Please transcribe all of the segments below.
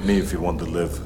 me if you want to live.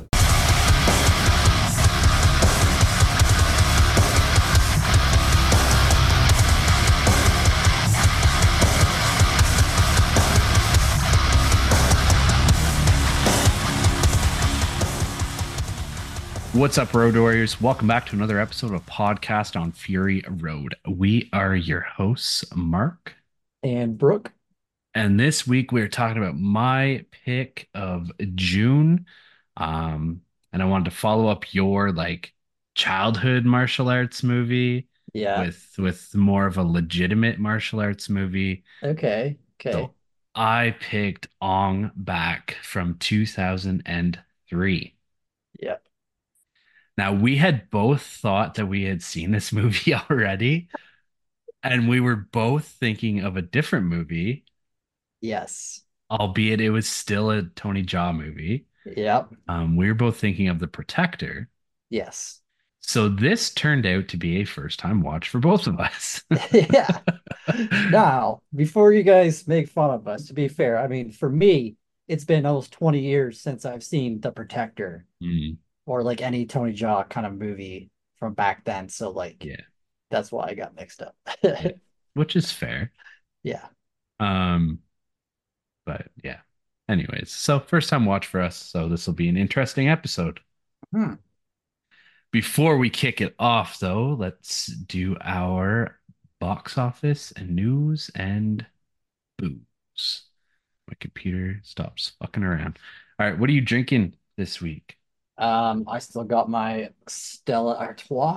What's up, Road Warriors? Welcome back to another episode of Podcast on Fury Road. We are your hosts, Mark. And Brooke. And this week we're talking about my pick of June. Um, and I wanted to follow up your childhood martial arts movie Yeah. with more of a legitimate martial arts movie. Okay. Okay. So I picked Ong Bak from 2003. Yep. Now, we had both thought that we had seen this movie already, and we were both thinking of a different movie, Yes. albeit it was still a Tony Jaa movie. Yep. We were both thinking of The Protector. Yes. So this turned out to be a first time watch for both of us. Yeah. Now, before you guys make fun of us, to be fair, I mean, for me, it's been almost 20 years since I've seen The Protector Mm, or like any Tony Jaa kind of movie from back then. So like yeah, that's why I got mixed up. yeah, which is fair. Yeah. Um, but yeah. Anyways, so first time watch for us, so this will be an interesting episode. Hmm. Before we kick it off, though, let's do our box office and news and booze. My computer stops fucking around. All right, what are you drinking this week? I still got my Stella Artois.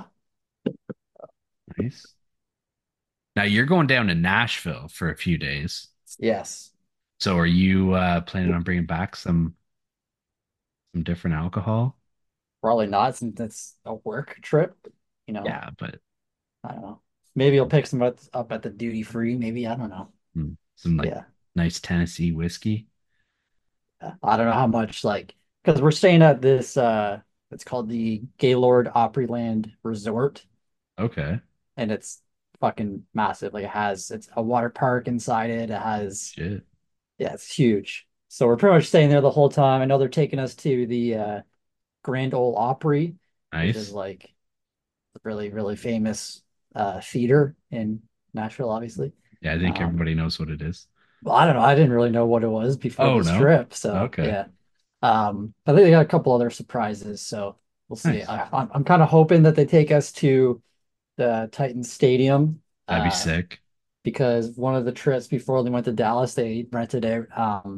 Nice. Now you're going down to Nashville for a few days. Yes. So are you planning on bringing back some different alcohol? Probably not since it's a work trip, you know. Yeah, but I don't know. Maybe I'll pick some up at the duty free. Maybe I don't know. some Yeah, nice Tennessee whiskey. I don't know how much because we're staying at this. It's called the Gaylord Opryland Resort, Okay. and it's fucking massive. Like it's a water park inside it. It has Shit. yeah, it's huge. So we're pretty much staying there the whole time. I know they're taking us to the Grand Ole Opry, which is Nice. like a really really famous theater in Nashville, obviously. Yeah, I think Um, everybody knows what it is. Well, I don't know. I didn't really know what it was before Oh this no. trip. So Okay. yeah. I think they got a couple other surprises. So we'll see. Nice. I'm kind of hoping that they take us to the Titans Stadium, That'd be sick. because one of the trips before they went to Dallas, they rented out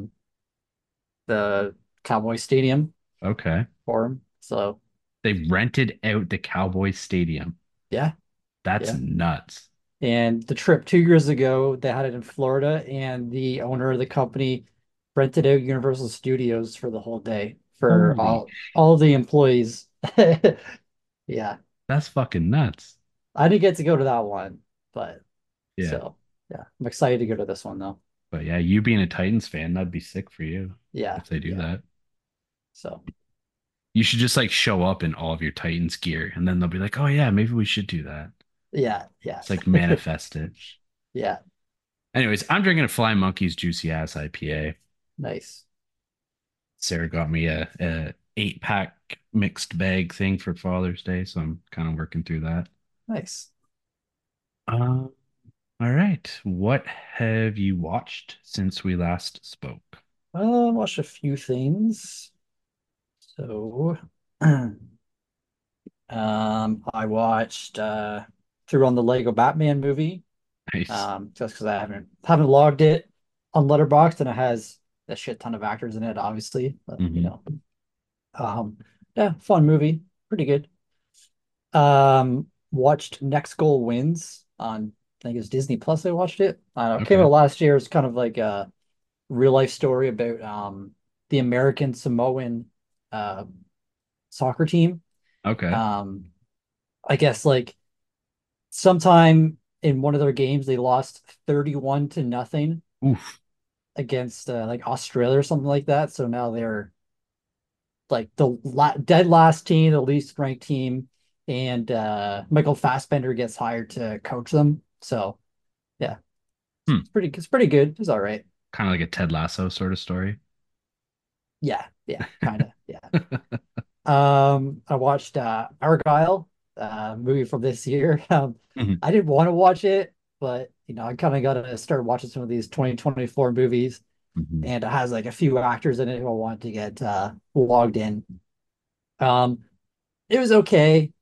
the Cowboy Stadium Okay. for them. So They rented out the Cowboys Stadium. yeah, That's yeah. nuts. And the trip 2 years ago, they had it in Florida, and the owner of the company rented out Universal Studios for the whole day for Holy, all of the employees. Yeah, that's fucking nuts. I didn't get to go to that one, but Yeah. so yeah, I'm excited to go to this one though. But yeah, you being a Titans fan, that'd be sick for you Yeah, if they do yeah. that. So You should just show up in all of your Titans gear and then they'll be like, oh yeah, maybe we should do that. yeah, yeah, It's like manifest it. yeah. Anyways, I'm drinking a Fly Monkeys Juicy Ass IPA. Nice. Sarah got me a 8 pack mixed bag thing for Father's Day, so I'm kind of working through that. Nice. Uh, all right. What have you watched since we last spoke? I watched a few things. So I watched through on the Lego Batman movie. Nice. Just because I haven't logged it on Letterboxd, and it has a shit ton of actors in it, obviously. But Hmm. um, yeah, fun movie, pretty good. Watched Next Goal Wins on I think it's Disney Plus. I watched it. I don't know, it came Okay. out last year. It's kind of like a real life story about the American Samoan uh soccer team. Okay. Um, I guess like sometime in one of their games they lost 31-0 Oof. against like Australia or something like that. So now they're like the dead last team, the least ranked team, and Michael Fassbender gets hired to coach them. So yeah, Hmm. it's pretty good. It's all right. Kind of like a Ted Lasso sort of story. yeah, kind of, yeah. I watched Argyle, movie from this year. Mhm, I didn't want to watch it, but I kind of got to start watching some of these 2024 movies, mhm, and it has like a few actors in it who I wanted to get logged in. Um, it was okay.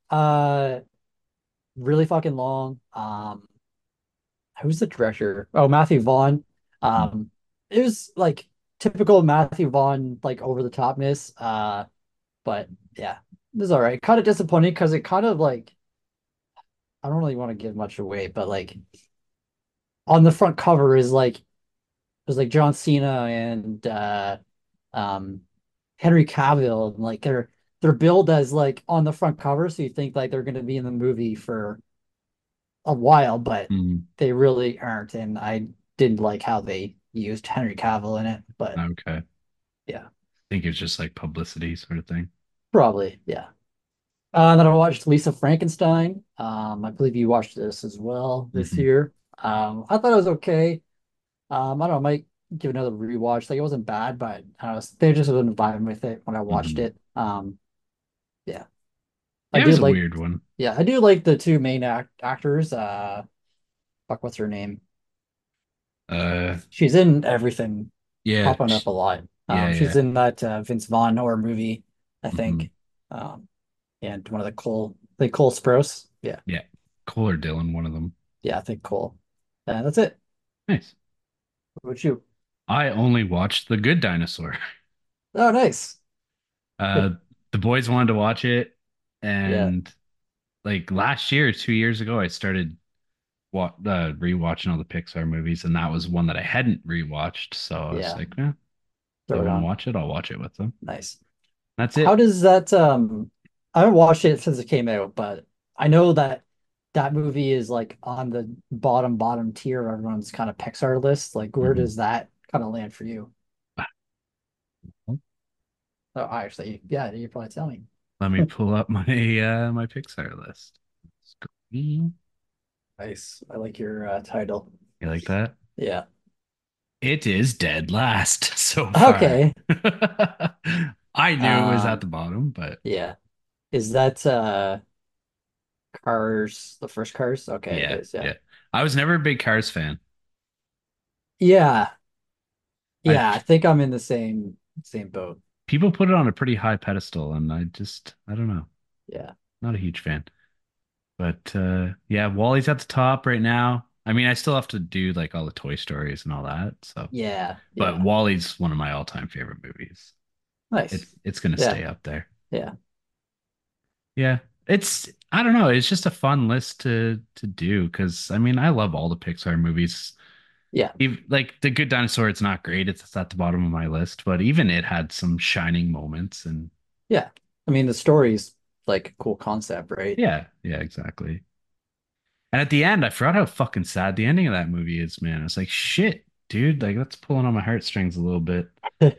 Really fucking long. Who's the director? Oh, Matthew Vaughn. mhm, Um, it was like typical Matthew Vaughn, like over the topness. But yeah, it was all right. Kind of disappointing because it kind of like I don't really want to give much away, but like on the front cover is like there's like John Cena and um Henry Cavill, and like they're billed as like on the front cover, so you think like they're gonna be in the movie for a while, but mhm. they really aren't. And I didn't like how they used Henry Cavill in it, but Okay. I yeah, think it's just like publicity sort of thing. probably, yeah. And then I watched Lisa Frankenstein. I believe you watched this as well this Hmm. year. I thought it was okay. I don't know, I might give it another rewatch. Like it wasn't bad, but I was they just wasn't vibing with it when I watched Hmm. it. Yeah, I Yeah, it was did a like, weird one. yeah, I do like the two main actors. Fuck, what's her name? Uh, She's in everything, yeah, popping up a lot. yeah, She's yeah. in that Vince Vaughn horror movie, I Hmm. think. Um, and one of Cole Sprouse. Yeah, Yeah. Cole or Dylan, one of them. yeah, I think Cole. That's it. Nice. What about you? I only watched The Good Dinosaur. Oh, nice. Uh, the boys wanted to watch it, Yeah, and like last year, 2 years ago, I started rewatching all the Pixar movies, and that was one that I hadn't rewatched. So I was yeah. like, yeah, they Throw it want to on. watch it, I'll watch it with them. Nice. That's How it. does that I haven't watched it since it came out, but I know that that movie is like on the bottom tier of everyone's kind of Pixar list. Like where Mhm. does that kind of land for you? Oh, actually, yeah, you probably tell me. Let me pull up my my Pixar list. Screen. Nice. I like your title. You like that? Yeah. It is dead last so far. Okay. I knew it was at Um, the bottom, but yeah. Is that Cars, the first Cars? Okay, it yeah, is, yeah. yeah. I was never a big Cars fan. Yeah. I Yeah, I think I'm in the same boat. People put it on a pretty high pedestal, and I don't know, Yeah. not a huge fan. But yeah, Wally's at the top right now. I mean, I still have to do like all the Toy Stories and all that. So, Yeah. but Yeah. Wally's one of my all-time favorite movies. Nice. It's gonna Yeah. stay up there. Yeah. Yeah. It's I don't know, it's just a fun list to do because I mean, I love all the Pixar movies. Yeah. Like The Good Dinosaur, it's not great. It's at the bottom of my list, but even it had some shining moments and Yeah. I mean, the story's like a cool concept, right? yeah, yeah, exactly. And at the end, I forgot how fucking sad the ending of that movie is, man. It's like shit, dude, like that's pulling on my heartstrings a little bit.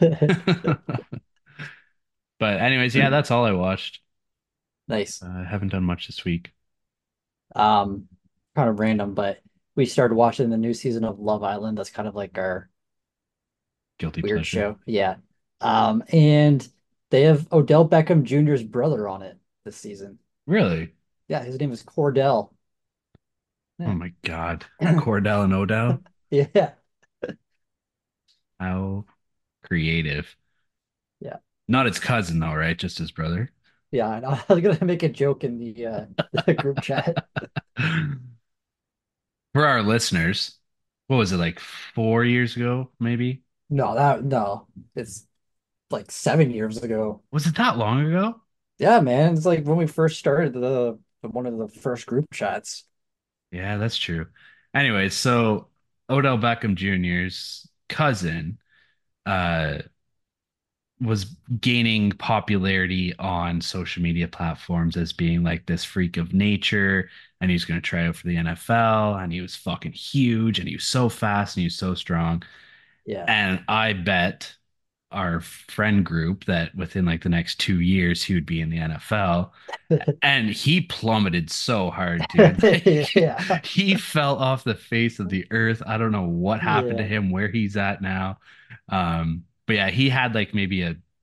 But anyways, yeah, that's all I watched. Nice. I haven't done much this week. Um, Kind of random, but we started watching the new season of Love Island. That's kind of like our Guilty weird pleasure. show. Yeah. And they have Odell Beckham Jr.'s brother on it this season. Really? Yeah, his name is Cordell. Oh Yeah. my God. Cordell and Odell. Yeah. How creative. Yeah. Not his cousin though, right? Just his brother. Yeah. I know. I was gonna make a joke in the the group chat. For our listeners, what was it like 4 years ago, maybe? No. It's like 7 years ago. Was it that long ago? Yeah, man. It's like when we first started the one of the first group chats. Yeah, that's true. Anyways, so Odell Beckham Jr.'s cousin uh was gaining popularity on social media platforms as being like this freak of nature and he was going to try out for the NFL and he was fucking huge and he was so fast and he was so strong. Yeah. And I bet our friend group that within like the next 2 years he would be in the NFL. And he plummeted so hard, dude. Yeah. He fell off the face of the earth. I don't know what happened to Yeah. him, where he's at now. But yeah, he had like maybe a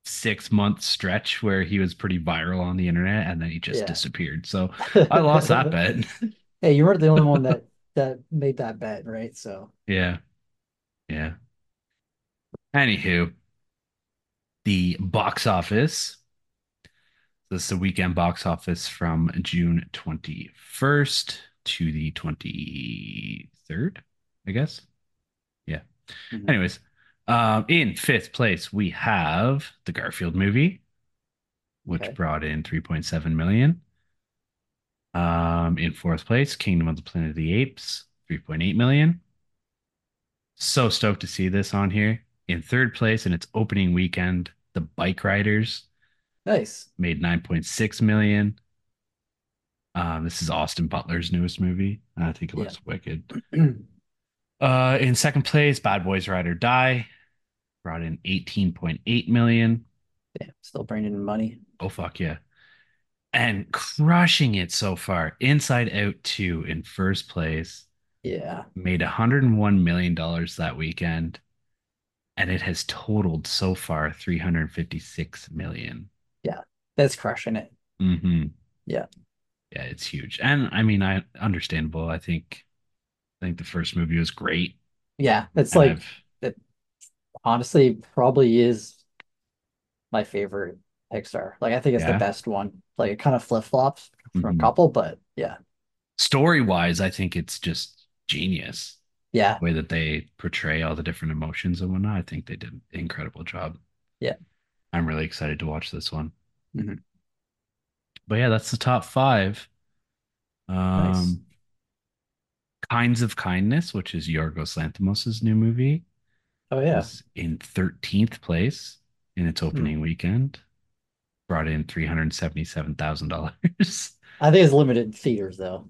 6 month stretch where he was pretty viral on the internet and then he just Yeah. disappeared. So I lost that bet. Hey, you weren't the only one that made that bet, right? So Yeah. Yeah. Anywho, the box office. This is the weekend box office from June 21st to the 23rd, I guess. Yeah. mhm. Anyways, in fifth place, we have the Garfield movie, which Okay. brought in 3.7 million. In fourth place, Kingdom of the Planet of the Apes, 3.8 million. So stoked to see this on here. In third place, in its opening weekend, The Bike Riders Nice. made 9.6 million. This is Austin Butler's newest movie. I think it Yeah. looks wicked. In second place, Bad Boys Ride or Die brought in 18.8 million. Damn, still bringing in money. Oh fuck yeah. And crushing it so far. Inside Out 2 in first place Yeah. made $101 million that weekend, and it has totaled so far 356 million. Yeah. That's crushing it. Mm-hmm. Yeah. Yeah, it's huge. And I mean, I understandable. I think the first movie was great. Yeah. It's And like I've it honestly probably is my favorite Pixar. Like I think it's the yeah. best one. Like it kind of flip-flops from a Mm-hmm. couple, but yeah. Story wise, I think it's just genius. Yeah. The way that they portray all the different emotions and whatnot. I think they did an incredible job. Yeah. I'm really excited to watch this one. Mhm. But yeah, that's the top five. Nice. Um, Kinds of Kindness, which is Yorgos Lanthimos' new movie, Oh yeah. was in 13th place in its Hmm. opening weekend, brought in $377,000. I think it's limited in theaters though.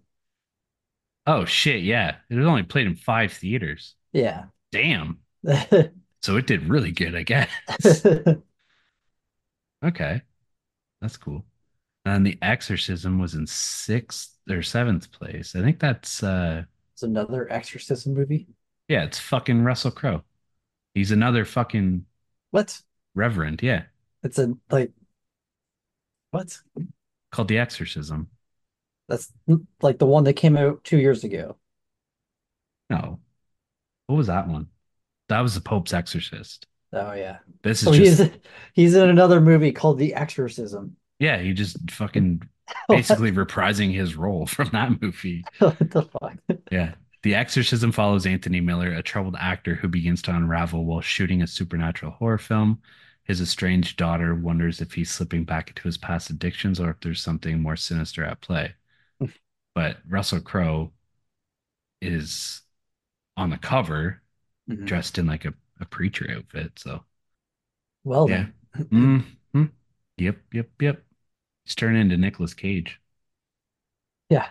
Oh shit, yeah. It was only played in 5 theaters. Yeah. Damn. So it did really good, I guess. Okay, that's cool. And The Exorcism was in sixth or seventh place. I think that's It's another exorcism movie. yeah, it's fucking Russell Crowe. He's another fucking What? reverend, yeah, It's a like what? called The Exorcism. That's like the one that came out 2 years ago. No, what was that one? That was the Pope's Exorcist. Oh yeah. This is So he's just he's in another movie called The Exorcism. yeah, he just fucking What? basically reprising his role from that movie. What the fuck? Yeah. The Exorcism follows Anthony Miller, a troubled actor who begins to unravel while shooting a supernatural horror film. His estranged daughter wonders if he's slipping back into his past addictions or if there's something more sinister at play. But Russell Crowe is on the cover Mhm. dressed in like a preacher outfit. So, Well yeah. then. Mm-hmm. Yep, yep, yep. He's turning into Nicolas Cage. Yeah.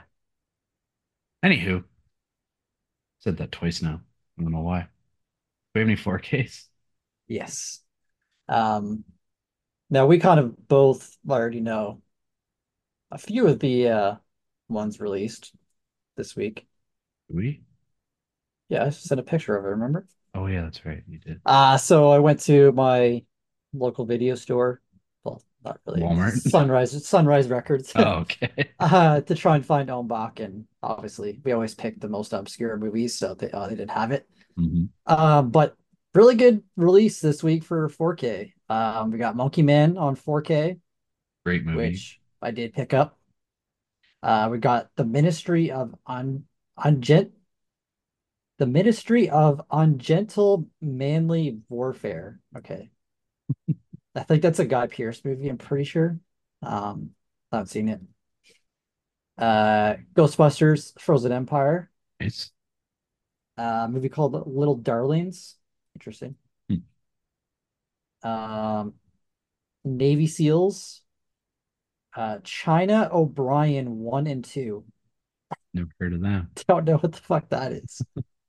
Anywho, said that twice now. I don't know why. Do we have any 4Ks? Yes. Um, Now we kind of both already know a few of the ones released this week. Do we? Yeah, I sent a picture of it, remember? Oh, yeah, that's right. You did. So I went to my local video store. Well, not really. Walmart. Sunrise Records. Oh, okay. To try and find Ombak, and obviously we always pick the most obscure movies, so they didn't have it. Hmm. But really good release this week for 4K. We got Monkey Man on 4K, Great movie. which I did pick up. We got the Ministry of Ungent, the Ministry of Ungentle Manly Warfare. Okay, I think that's a Guy Pearce movie. I'm pretty sure. I haven't seen it. Ghostbusters: Frozen Empire. It's Movie called Little Darlings. Interesting. hmm, Um, Navy SEALs. China O'Brien 1 and 2. never heard of that. Don't know what the fuck that is.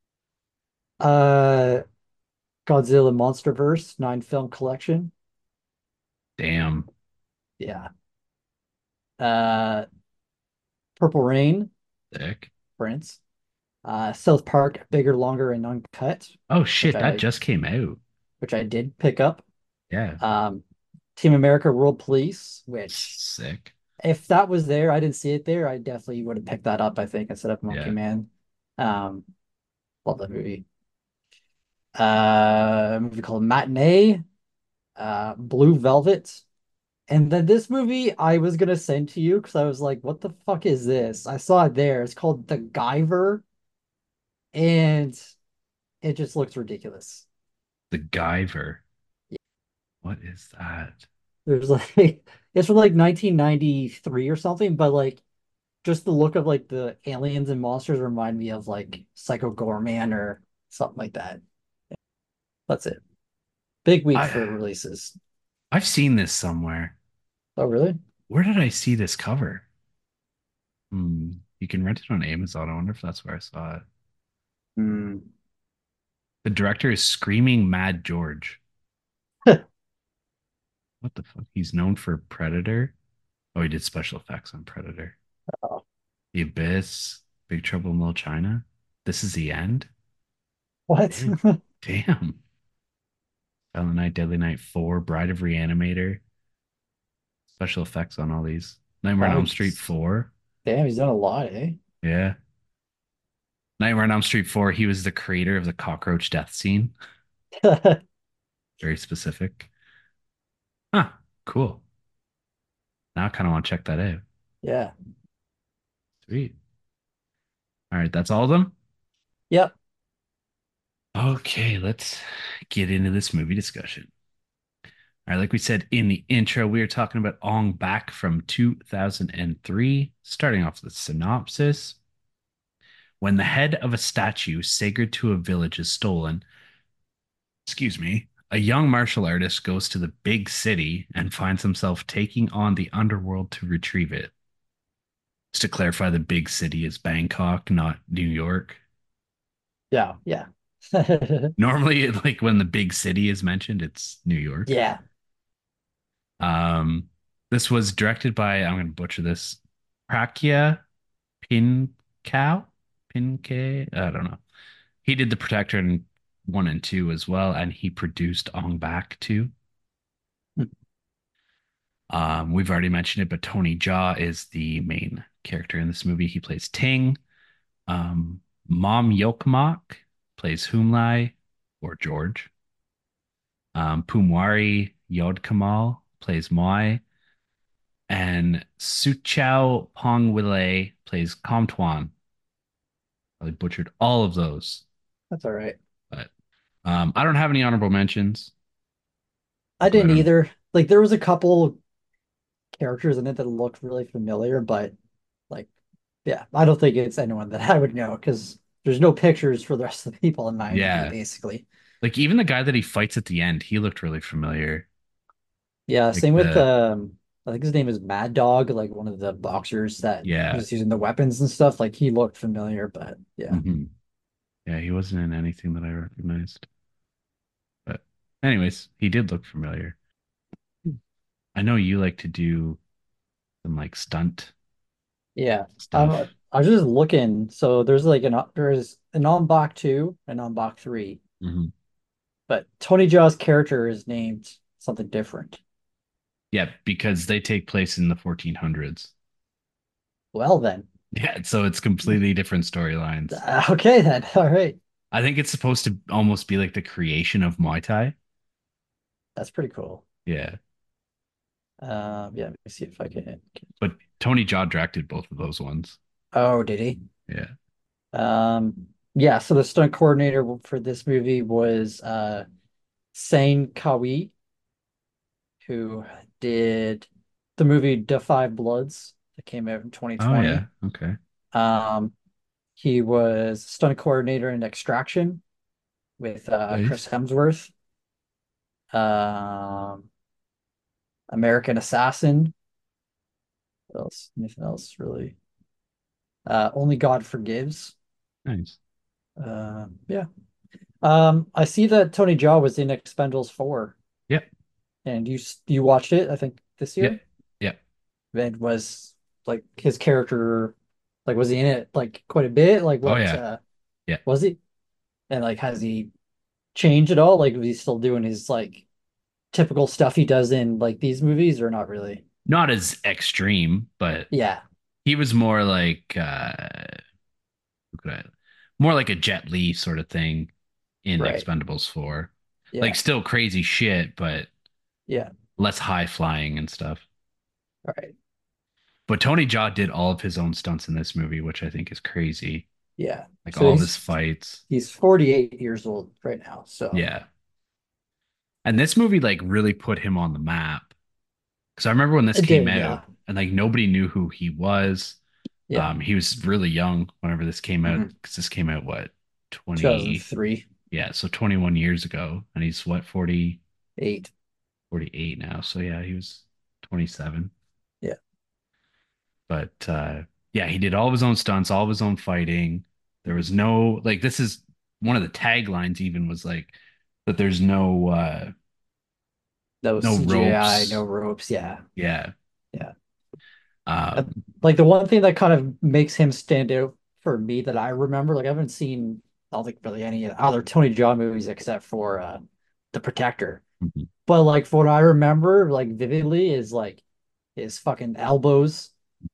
Uh, Godzilla Monsterverse 9 film collection. Damn. Yeah. Uh, Purple Rain, Sick. Prince. South Park, Bigger, Longer, and Uncut, Oh which shit, that I just came out. which I did pick up. Yeah. Um, Team America World Police, which Sick. if that was there, I didn't see it there, I definitely would have picked that up, I think, instead of Monkey Yeah. Man. Um, love that movie. A movie called Matinee, Blue Velvet. And then this movie I was gonna send to you because I was like, what the fuck is this? I saw it there. It's called The Guyver, and it just looks ridiculous. The Guyver. What is that? There's like it's from like 1993 or something, but like just the look of like the aliens and monsters remind me of like Psycho Gorman or something like that. That's it. Big week I for releases. I've seen this somewhere. Oh, really? Where did I see this cover? You can rent it on Amazon. I wonder if that's where I saw it. Hmm. The director is Screaming Mad George. What the fuck? He's known for Predator. Oh, he did special effects on Predator. Oh, The Abyss, Big Trouble in Little China. This is the end. what? Damn. Damn. Silent Night, Deadly Night 4, Bride of Reanimator. Special effects on all these. Nightmare on Wow, Elm Street 4. damn, he's done a lot, eh? Yeah. Nightmare on Elm Street 4, he was the creator of the cockroach death scene. Very specific. Huh. Cool. Now I kind of want to check that out. Yeah. Sweet. All right, that's all of them. Yep. Okay, let's get into this movie discussion. All right, like we said in the intro, we are talking about Ong Bak from 2003. Starting off with the synopsis. When the head of a statue sacred to a village is stolen, excuse me, a young martial artist goes to the big city and finds himself taking on the underworld to retrieve it. Just to clarify, the big city is Bangkok, not New York. Yeah. Yeah. Normally, like when the big city is mentioned, it's New York. Yeah. Um, this was directed by, I'm going to butcher this, Prakya Pinkau? Pinke? I don't know. He did The Protector in 1 and 2 as well, and he produced Ong Bak too. We've already mentioned it, but Tony Jaa is the main character in this movie. He plays Ting. Mom Yokmak plays Humlai or George. Pumwari Yodkamal plays Moi. And Suchao Pongwile plays Comtuan. I butchered all of those, That's all right. but I don't have any honorable mentions. I Go ahead didn't on. either. Like there was a couple characters in it that looked really familiar, but like, yeah, I don't think it's anyone that I would know because there's no pictures for the rest of the people in IMDb, Yeah, basically. like even the guy that he fights at the end, he looked really familiar. Yeah, Like same with the I think his name is Mad Dog, like one of the boxers that yeah, was using the weapons and stuff. Like he looked familiar, but yeah. hmm yeah, he wasn't in anything that I recognized. But anyways, he did look familiar. I know you like to do some like stunt Yeah. stuff. I was just looking. So there's an Bach 2 and on Bach 3, hmm but Tony Jaa's character is named something different. Yeah, because they take place in the 1400s. Well then. Yeah, so it's completely different storylines. Okay then. All right. I think it's supposed to almost be like the creation of Muay Thai. That's pretty cool. Yeah. Yeah, let me see if I can. But Tony Jaa directed both of those ones. Oh, did he? Yeah. Yeah, so the stunt coordinator for this movie was Sane Kawi, who did the movie Da 5 Bloods that came out in Oh 2020. yeah. Okay. Um, he was stunt coordinator in Extraction with Chris Nice. Hemsworth. Um, American Assassin. What else? Anything else really? Only God Forgives. Nice. Yeah. I see that Tony Jaa was in Expendables 4, Yep. and you watched it, I think, this Yep. year. Yep. And was like his character, like was he in it like quite a bit? Like Oh what yeah. Yeah. was he? And like has he changed at all? Like was he still doing his like typical stuff he does in like these movies, or not really? Not as extreme, but Yeah, he was more like who could I- more like a Jet Li sort of thing in right. Expendables 4. Like Yeah, still crazy shit, but yeah, less high flying and stuff. right. But Tony Jaa did all of his own stunts in this movie, which I think is crazy. Yeah. Like So all of his fights. he's 48 years old right now. So Yeah. And this movie like really put him on the map. Because I remember when this it came did, out yeah. and like nobody knew who he was. Yeah. He was really young whenever this came out. Hmm. Because this came out what, 20, 2003, yeah, so 21 years ago. And he's what, 40, 8. 48 now. So yeah, he was 27. Yeah. But yeah, he did all of his own stunts, all of his own fighting. There was no like this is one of the taglines even was like that there's No no CGI, no ropes. ropes. Yeah. Yeah. Yeah. Uh, Um Like the one thing that kind of makes him stand out for me that I remember, like I haven't seen, I don't think really any other Tony Jaa movies except for The Protector. mhm. But like what I remember like vividly is like his fucking elbows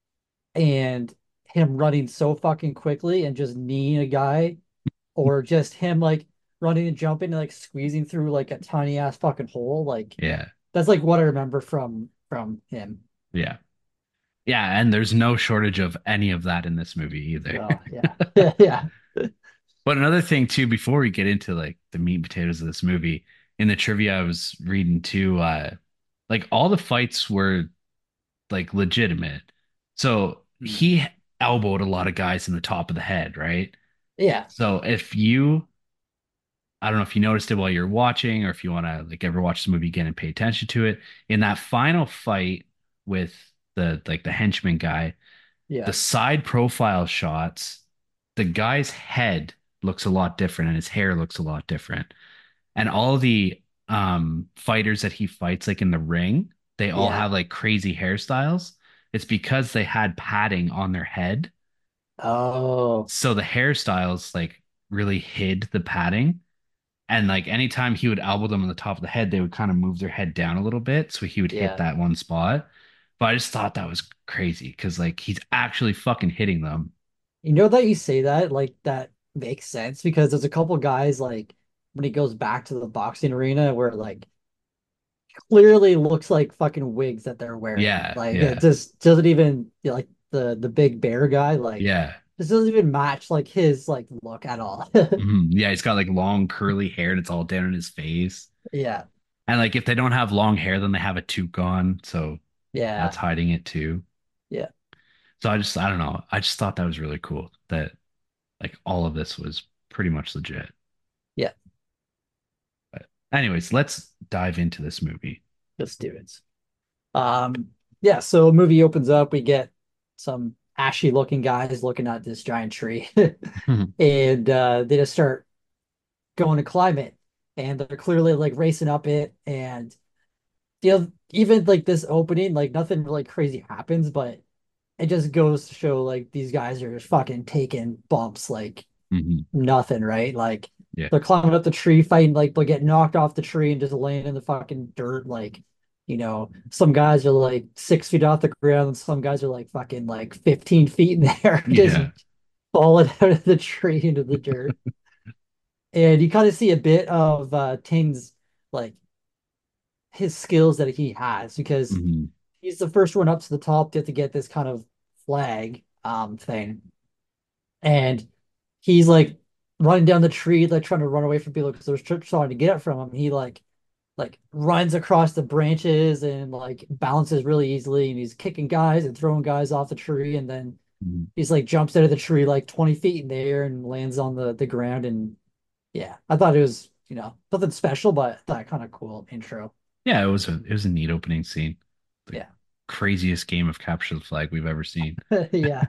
and him running so fucking quickly and just kneeing a guy, or just him like running and jumping and like squeezing through like a tiny ass fucking hole. Like Yeah. that's like what I remember from him. Yeah. Yeah, and there's no shortage of any of that in this movie either. Oh yeah. Yeah. But another thing too, before we get into like the meat and potatoes of this movie, in the trivia I was reading too, like all the fights were like legitimate. So Mm. he elbowed a lot of guys in the top of the head, right? Yeah. So if you, I don't know if you noticed it while you're watching, or if you want to like ever watch the movie again and pay attention to it, in that final fight with the henchman guy, the Yeah. side profile shots, the guy's head looks a lot different and his hair looks a lot different. And all the fighters that he fights like in the ring, they all Yeah. have like crazy hairstyles. It's because they had padding on their head. Oh, So the hairstyles like really hid the padding. And like anytime he would elbow them on the top of the head, they would kind of move their head down a little bit. So he would hit yeah. that one spot. But I just thought that was crazy because like he's actually fucking hitting them. You know that you say that, like that makes sense because there's a couple guys like when he goes back to the boxing arena where like clearly looks like fucking wigs that they're wearing. Yeah, Like it yeah, just doesn't even like the big bear guy, like yeah. this doesn't even match like his like look at all. Yeah, he's got like long curly hair and it's all down in his face. Yeah. And like if they don't have long hair, then they have a toque on. So that's Yeah. hiding it too. Yeah. So I don't know. I just thought that was really cool that like all of this was pretty much legit. Yeah. But anyways, let's dive into this movie. Let's do it. Yeah, so the movie opens up, we get some ashy looking guys looking at this giant tree. And they just start going to climb it. And they're clearly like racing up it. And even like this opening, like nothing really crazy happens, but it just goes to show like these guys are just fucking taking bumps like Mhm. nothing, right? Like Yeah. they're climbing up the tree, fighting like they'll get knocked off the tree and just laying in the fucking dirt. Like, some guys are like 6 feet off the ground, and some guys are like fucking like 15 feet in the air, just Yeah. falling out of the tree into the dirt. And you kind of see a bit of Ting's like his skills that he has because Mhm. he's the first one up to the top to get this kind of flag thing. And he's like running down the tree, like trying to run away from people because they're trying to get it from him. He like runs across the branches and like balances really easily, and he's kicking guys and throwing guys off the tree, and then Mhm. he's like jumps out of the tree like 20 feet in the air and lands on the ground. And yeah, I thought it was, nothing special, but I thought kind of cool intro. Yeah, it was a neat opening scene. The Yeah. craziest game of capture the flag we've ever seen. Yeah.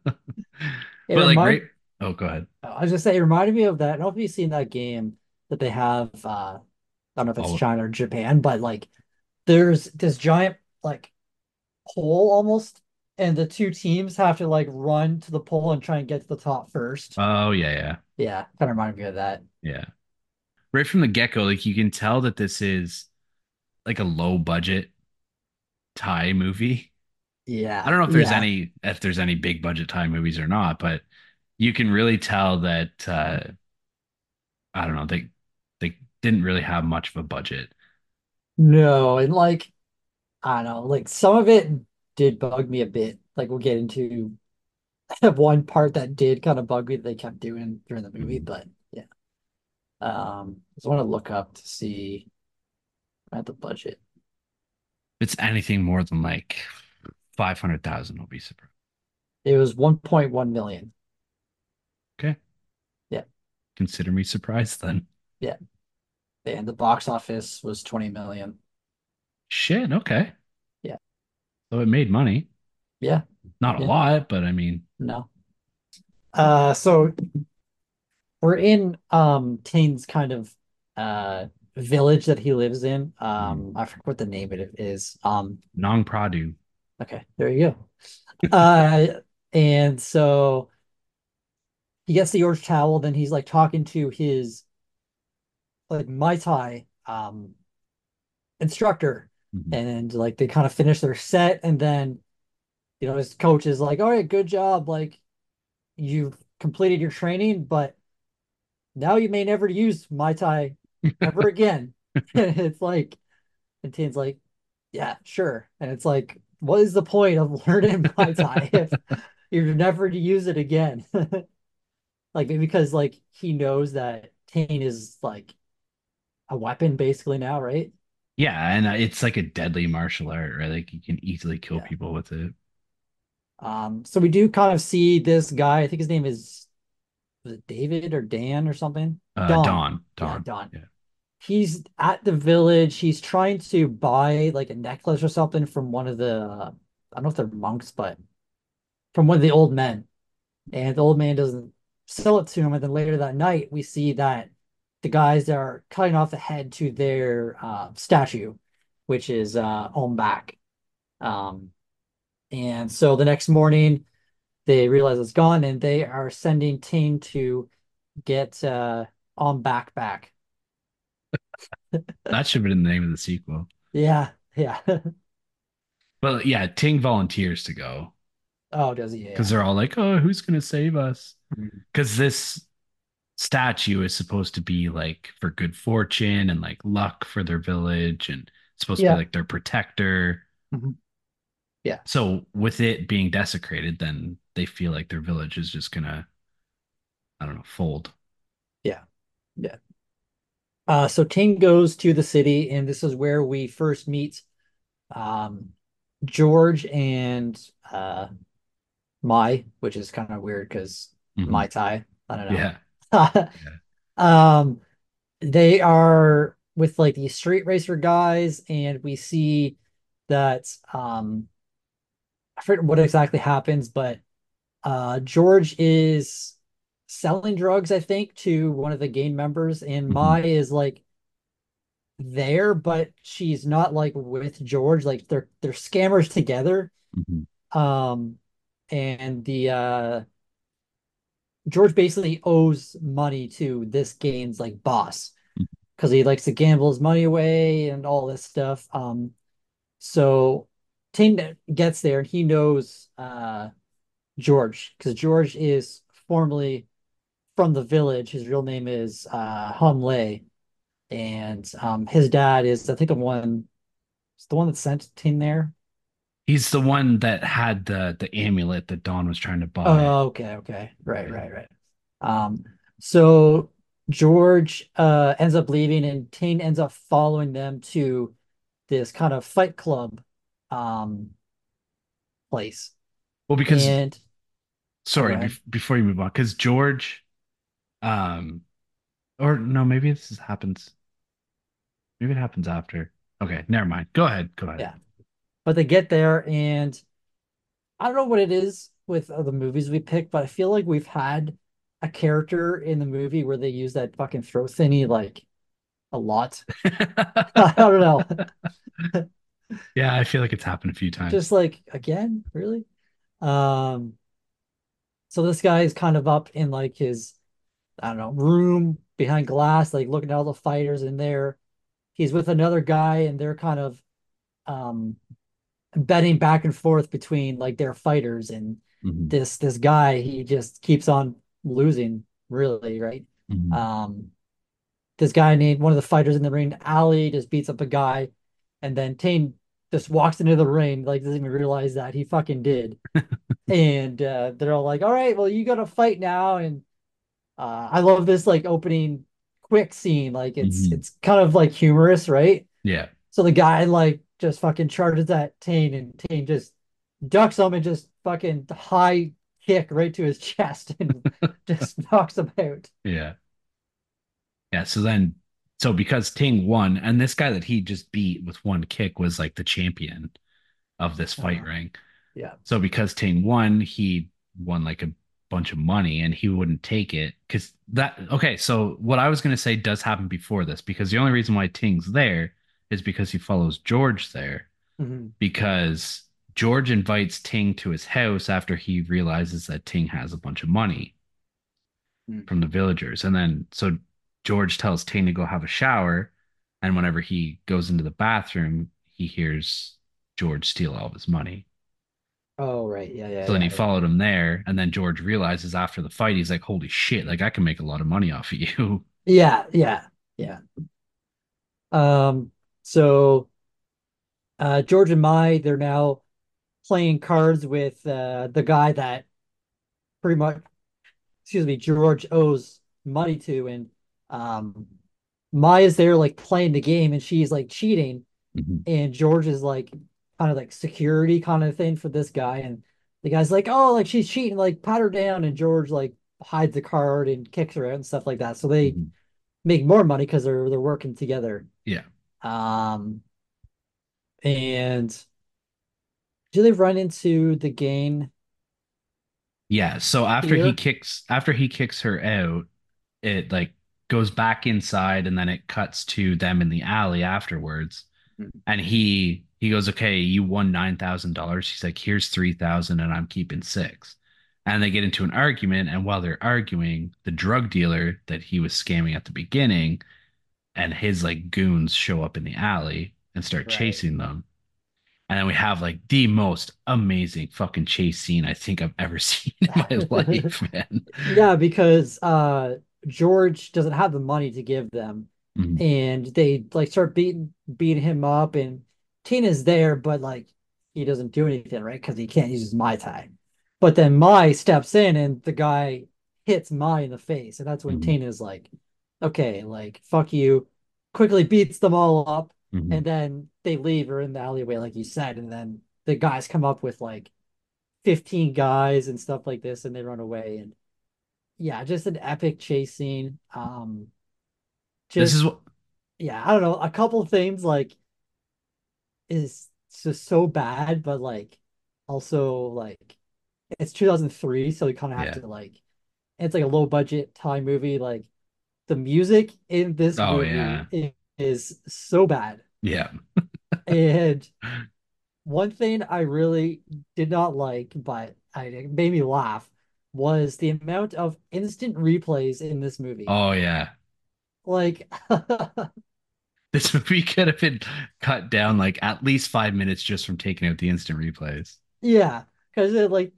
It But like right, remind oh, go ahead. I was just say it reminded me of that. I don't know if you've seen that game that they have. I don't know if it's Oh, China or Japan, but like there's this giant like pole almost, and the two teams have to like run to the pole and try and get to the top first. oh yeah, yeah, Yeah, kind of reminded me of that. yeah. Right from the get-go, like you can tell that this is like a low budget Thai movie. I Yeah, don't know yeah. if there's any big budget Thai movies or not, but you can really tell that I don't know, they didn't really have much of a budget. No, and like I don't know, like some of it did bug me a bit. Like we'll get into one part that did kind of bug me that they kept doing during the movie, Mhm. but yeah. Just want to look up to see at the budget. If it's anything more than like 500,000, I'll be surprised. It was 1.1 million. Okay. Yeah, Consider me surprised then. yeah. And the box office was 20 million. Shit, okay. Yeah, So it made money. yeah, Not a yeah. lot, but I mean, No. So we're in Tane's kind of village that he lives in. mhm. I forget what the name of it is. Nong Pradu. Okay, there you go. And so he gets the orange towel, then he's like talking to his like Mai Tai instructor, Mhm. and like they kind of finish their set, and then his coach is like, all right, good job, like you've completed your training, but now you may never use Mai Tai ever again. And it's like, and Tane's like, yeah, sure. And it's like, what is the point of learning Mai Tai if you're never to use it again? Like maybe because like he knows that Tane is like a weapon basically now, right? Yeah, and it's like a deadly martial art, right? Like you can easily kill Yeah. people with it. So we do kind of see this guy. I think his name is was it David or Dan or something? Don. Dawn, Yeah, Dawn. Don. Yeah. He's at the village. He's trying to buy like a necklace or something from one of the I don't know if they're monks, but from one of the old men. And the old man doesn't sell it to him. And then later that night, we see that the guys are cutting off the head to their statue, which is on back. Um, and so the next morning, they realize it's gone, and they are sending Ting to get on back. That should have been the name of the sequel. Yeah, yeah. But yeah, Ting volunteers to go Oh, does he? because Yeah. they're all like, "Oh, who's gonna save us?" Mhm. Because this statue is supposed to be like for good fortune and like luck for their village, and it's supposed to be Yeah. like their protector. Mhm. Yeah. So with it being desecrated, then they feel like their village is just gonna, I don't know, fold. Yeah. Yeah. So Ting goes to the city, and this is where we first meet um, George and Mai, which is kind of weird because Mhm. Mai Tai. I don't Yeah. know. Yeah. Um, they are with like the street racer guys, and we see that I forget what exactly happens, but George is selling drugs, I think, to one of the gang members, and Mhm. Mai is like there, but she's not like with George. Like they're scammers together. Mhm. Um, and the George basically owes money to this game's like boss because he likes to gamble his money away and all this stuff. So Ting gets there and he knows George because George is formerly from the village. His real name is Hum Lei, and his dad is I think the one that sent Ting there. He's the one that had the amulet that Dawn was trying to buy. Oh, okay, okay. Right, Yeah. right, right. Um, so George ends up leaving and Tane ends up following them to this kind of fight club um place. Well, because And oh, go sorry, ahead. before you move on, because George, um, or no, maybe happens. Maybe it happens after. Okay, never mind. Go ahead. Go ahead. Yeah. But they get there and I don't know what it is with the movies we pick, but I feel like we've had a character in the movie where they use that fucking throat thingy like a lot. I don't know. Yeah, I feel like it's happened a few times. Just like again, really? Um So this guy is kind of up in like his, I don't know, room behind glass, like looking at all the fighters in there. he's with another guy, and they're kind of um betting back and forth between like their fighters, and Hmm. this guy, he just keeps on losing, really, right? Hmm. Um, this guy named one of the fighters in the ring, Ali, just beats up a guy, and then Tane just walks into the ring, like doesn't even realize that he fucking did. And they're all like, "All right, well, you gotta fight now." And I love this like opening quick scene, like Hmm. it's kind of like humorous, right? Yeah. So the guy like just fucking charges at Tane, and Tane just ducks him and just fucking high kick right to his chest and just knocks him out. Yeah. Yeah. So because Ting won, and this guy that he just beat with one kick was like the champion of this fight Uh, ring. yeah. So because Ting won, he won like a bunch of money and he wouldn't take it because okay. So what I was going to say does happen before this because the only reason why Ting's there is because he follows George there Mhm. because George invites Ting to his house after he realizes that Ting has a bunch of money Mhm. from the villagers. And then so George tells Ting to go have a shower. And whenever he goes into the bathroom, he hears George steal all of his money. Oh, right. Yeah, yeah, So then he yeah, yeah. followed him there. And then George realizes after the fight, he's like, holy shit, like I can make a lot of money off of you. Yeah, yeah, yeah. Um, so George and Mai, they're now playing cards with the guy that pretty much, excuse me, George owes money to, and um Maya's there like playing the game, and she's like cheating, Mhm. and George is like kind of like security kind of thing for this guy, and the guy's like, oh, like she's cheating, like pat her down, and George like hides the card and kicks her out and stuff like that. So they Mhm. make more money because they're working together. Yeah. Um, and do they run into the gang Yeah. So here? after he kicks her out, it like goes back inside and then it cuts to them in the alley afterwards. And he goes, okay, you won $9,000. He's like, here's 3,000 and I'm keeping six. And they get into an argument. And while they're arguing, the drug dealer that he was scamming at the beginning and his like goons show up in the alley and start Right. chasing them. And then we have like the most amazing fucking chase scene I think I've ever seen in my life, man. Yeah, because George doesn't have the money to give them, Mhm. and they like start beating him up, and Tina's there, but like he doesn't do anything, right? Because he can't use his Mai Tai. But then Mai steps in, and the guy hits Mai in the face, and that's when Mhm. Tina's like, okay, like fuck you, quickly beats them all up, Mhm. and then they leave her in the alleyway, like you said, and then the guys come up with like 15 guys and stuff like this, and they run away. And yeah, just an epic chase scene. This is Just what yeah, I don't know. A couple things like is just so bad, but like also like it's 2003, so you kind of have yeah. to like it's like a low budget Thai movie. Like the music in this Oh movie yeah. is so bad. Yeah. And one thing I really did not like, but it made me laugh, was the amount of instant replays in this movie. Oh yeah. Like, This movie could have been cut down like at least 5 minutes just from taking out the instant replays. yeah, because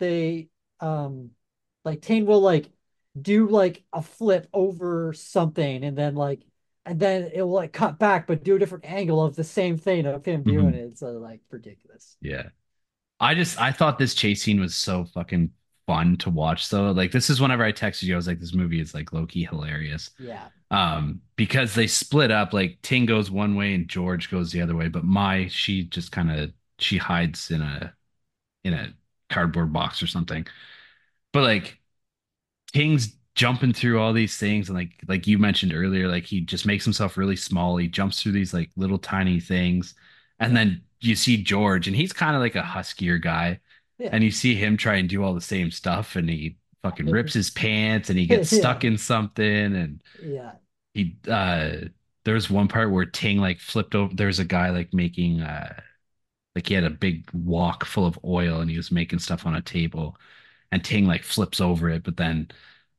um, like Tane will like do like a flip over something, and then it will like cut back, but do a different angle of the same thing of him doing Mhm. it. It's like ridiculous. Yeah. I thought this chase scene was so fucking fun to watch. So like this is whenever I texted you, I was like, this movie is like low-key hilarious. Yeah, Because they split up, like Ting goes one way and George goes the other way, but Mai, she just kind of she hides in a cardboard box or something. But like King's jumping through all these things and like you mentioned earlier, like he just makes himself really small. He jumps through these like little tiny things. And yeah, then you see George and he's kind of like a huskier guy. yeah, And you see him try and do all the same stuff and he fucking rips his pants and he gets yeah, stuck in something and yeah. he there's one part where Ting like flipped over. There's a guy like making like he had a big wok full of oil and he was making stuff on a table and Ting like flips over it, but then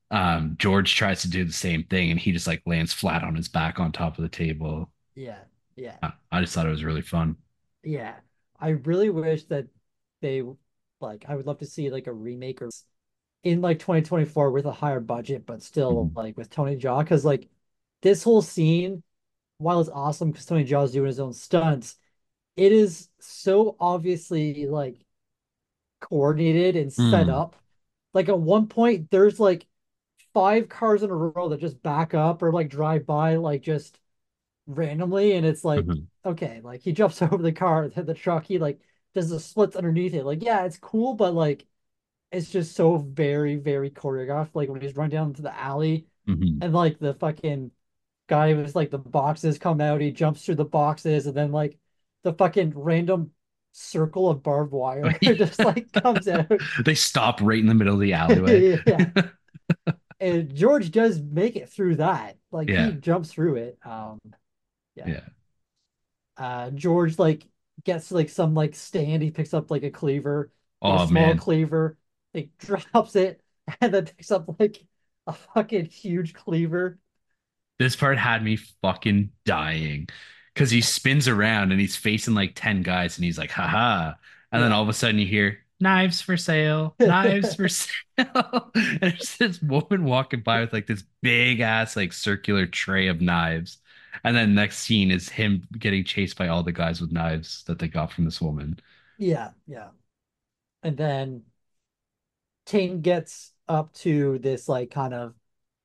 George tries to do the same thing and he just like lands flat on his back on top of the table. Yeah. Yeah. I just thought it was really fun. Yeah. I really wish that they like I would love to see like a remake or in like 2024 with a higher budget, but still Mhm. like with Tony Jaa, because like this whole scene, while it's awesome because Tony Jaa is doing his own stunts, it is so obviously like coordinated and set Mm. up. Like at one point, there's like five cars in a row that just back up or like drive by like just randomly, and it's like Mhm. okay, like he jumps over the car, the truck, he like does the splits underneath it. Like yeah, it's cool, but like it's just so very, very choreographed. Like when he's run down into the alley Mhm. and like the fucking guy was like the boxes come out, he jumps through the boxes, and then like the fucking random circle of barbed wire just like comes out. They stop right in the middle of the alleyway. Yeah. And George does make it through that. Like he Yeah. jumps through it. Yeah. Yeah. George like gets like some like stand. He picks up like a cleaver, like a Oh small man. cleaver, like drops it, and then picks up like a fucking huge cleaver. This part had me fucking dying because he spins around and he's facing like 10 guys and he's like, haha. And then Yeah. all of a sudden you hear knives for sale, knives for sale. And there's this woman walking by with like this big ass, like circular tray of knives. And then next scene is him getting chased by all the guys with knives that they got from this woman. Yeah, yeah. And then Tane gets up to this like kind of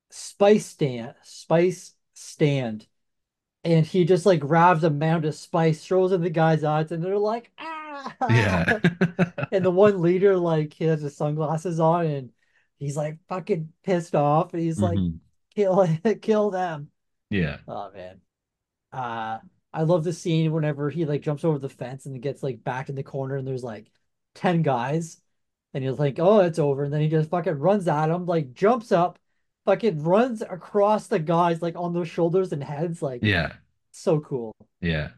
spice stand, and he just like grabs a mound of spice, throws in the guy's eyes, and they're like, ah. Yeah. And the one leader, like, he has his sunglasses on and he's like fucking pissed off. And he's like, Hmm. kill kill them. Yeah. Oh man. Uh I love the scene whenever he like jumps over the fence and gets like back in the corner and there's like 10 guys and he's like, oh, it's over. And then he just fucking runs at him, like jumps up, fucking runs across the guys like on their shoulders and heads, like Yeah. so cool. Yeah.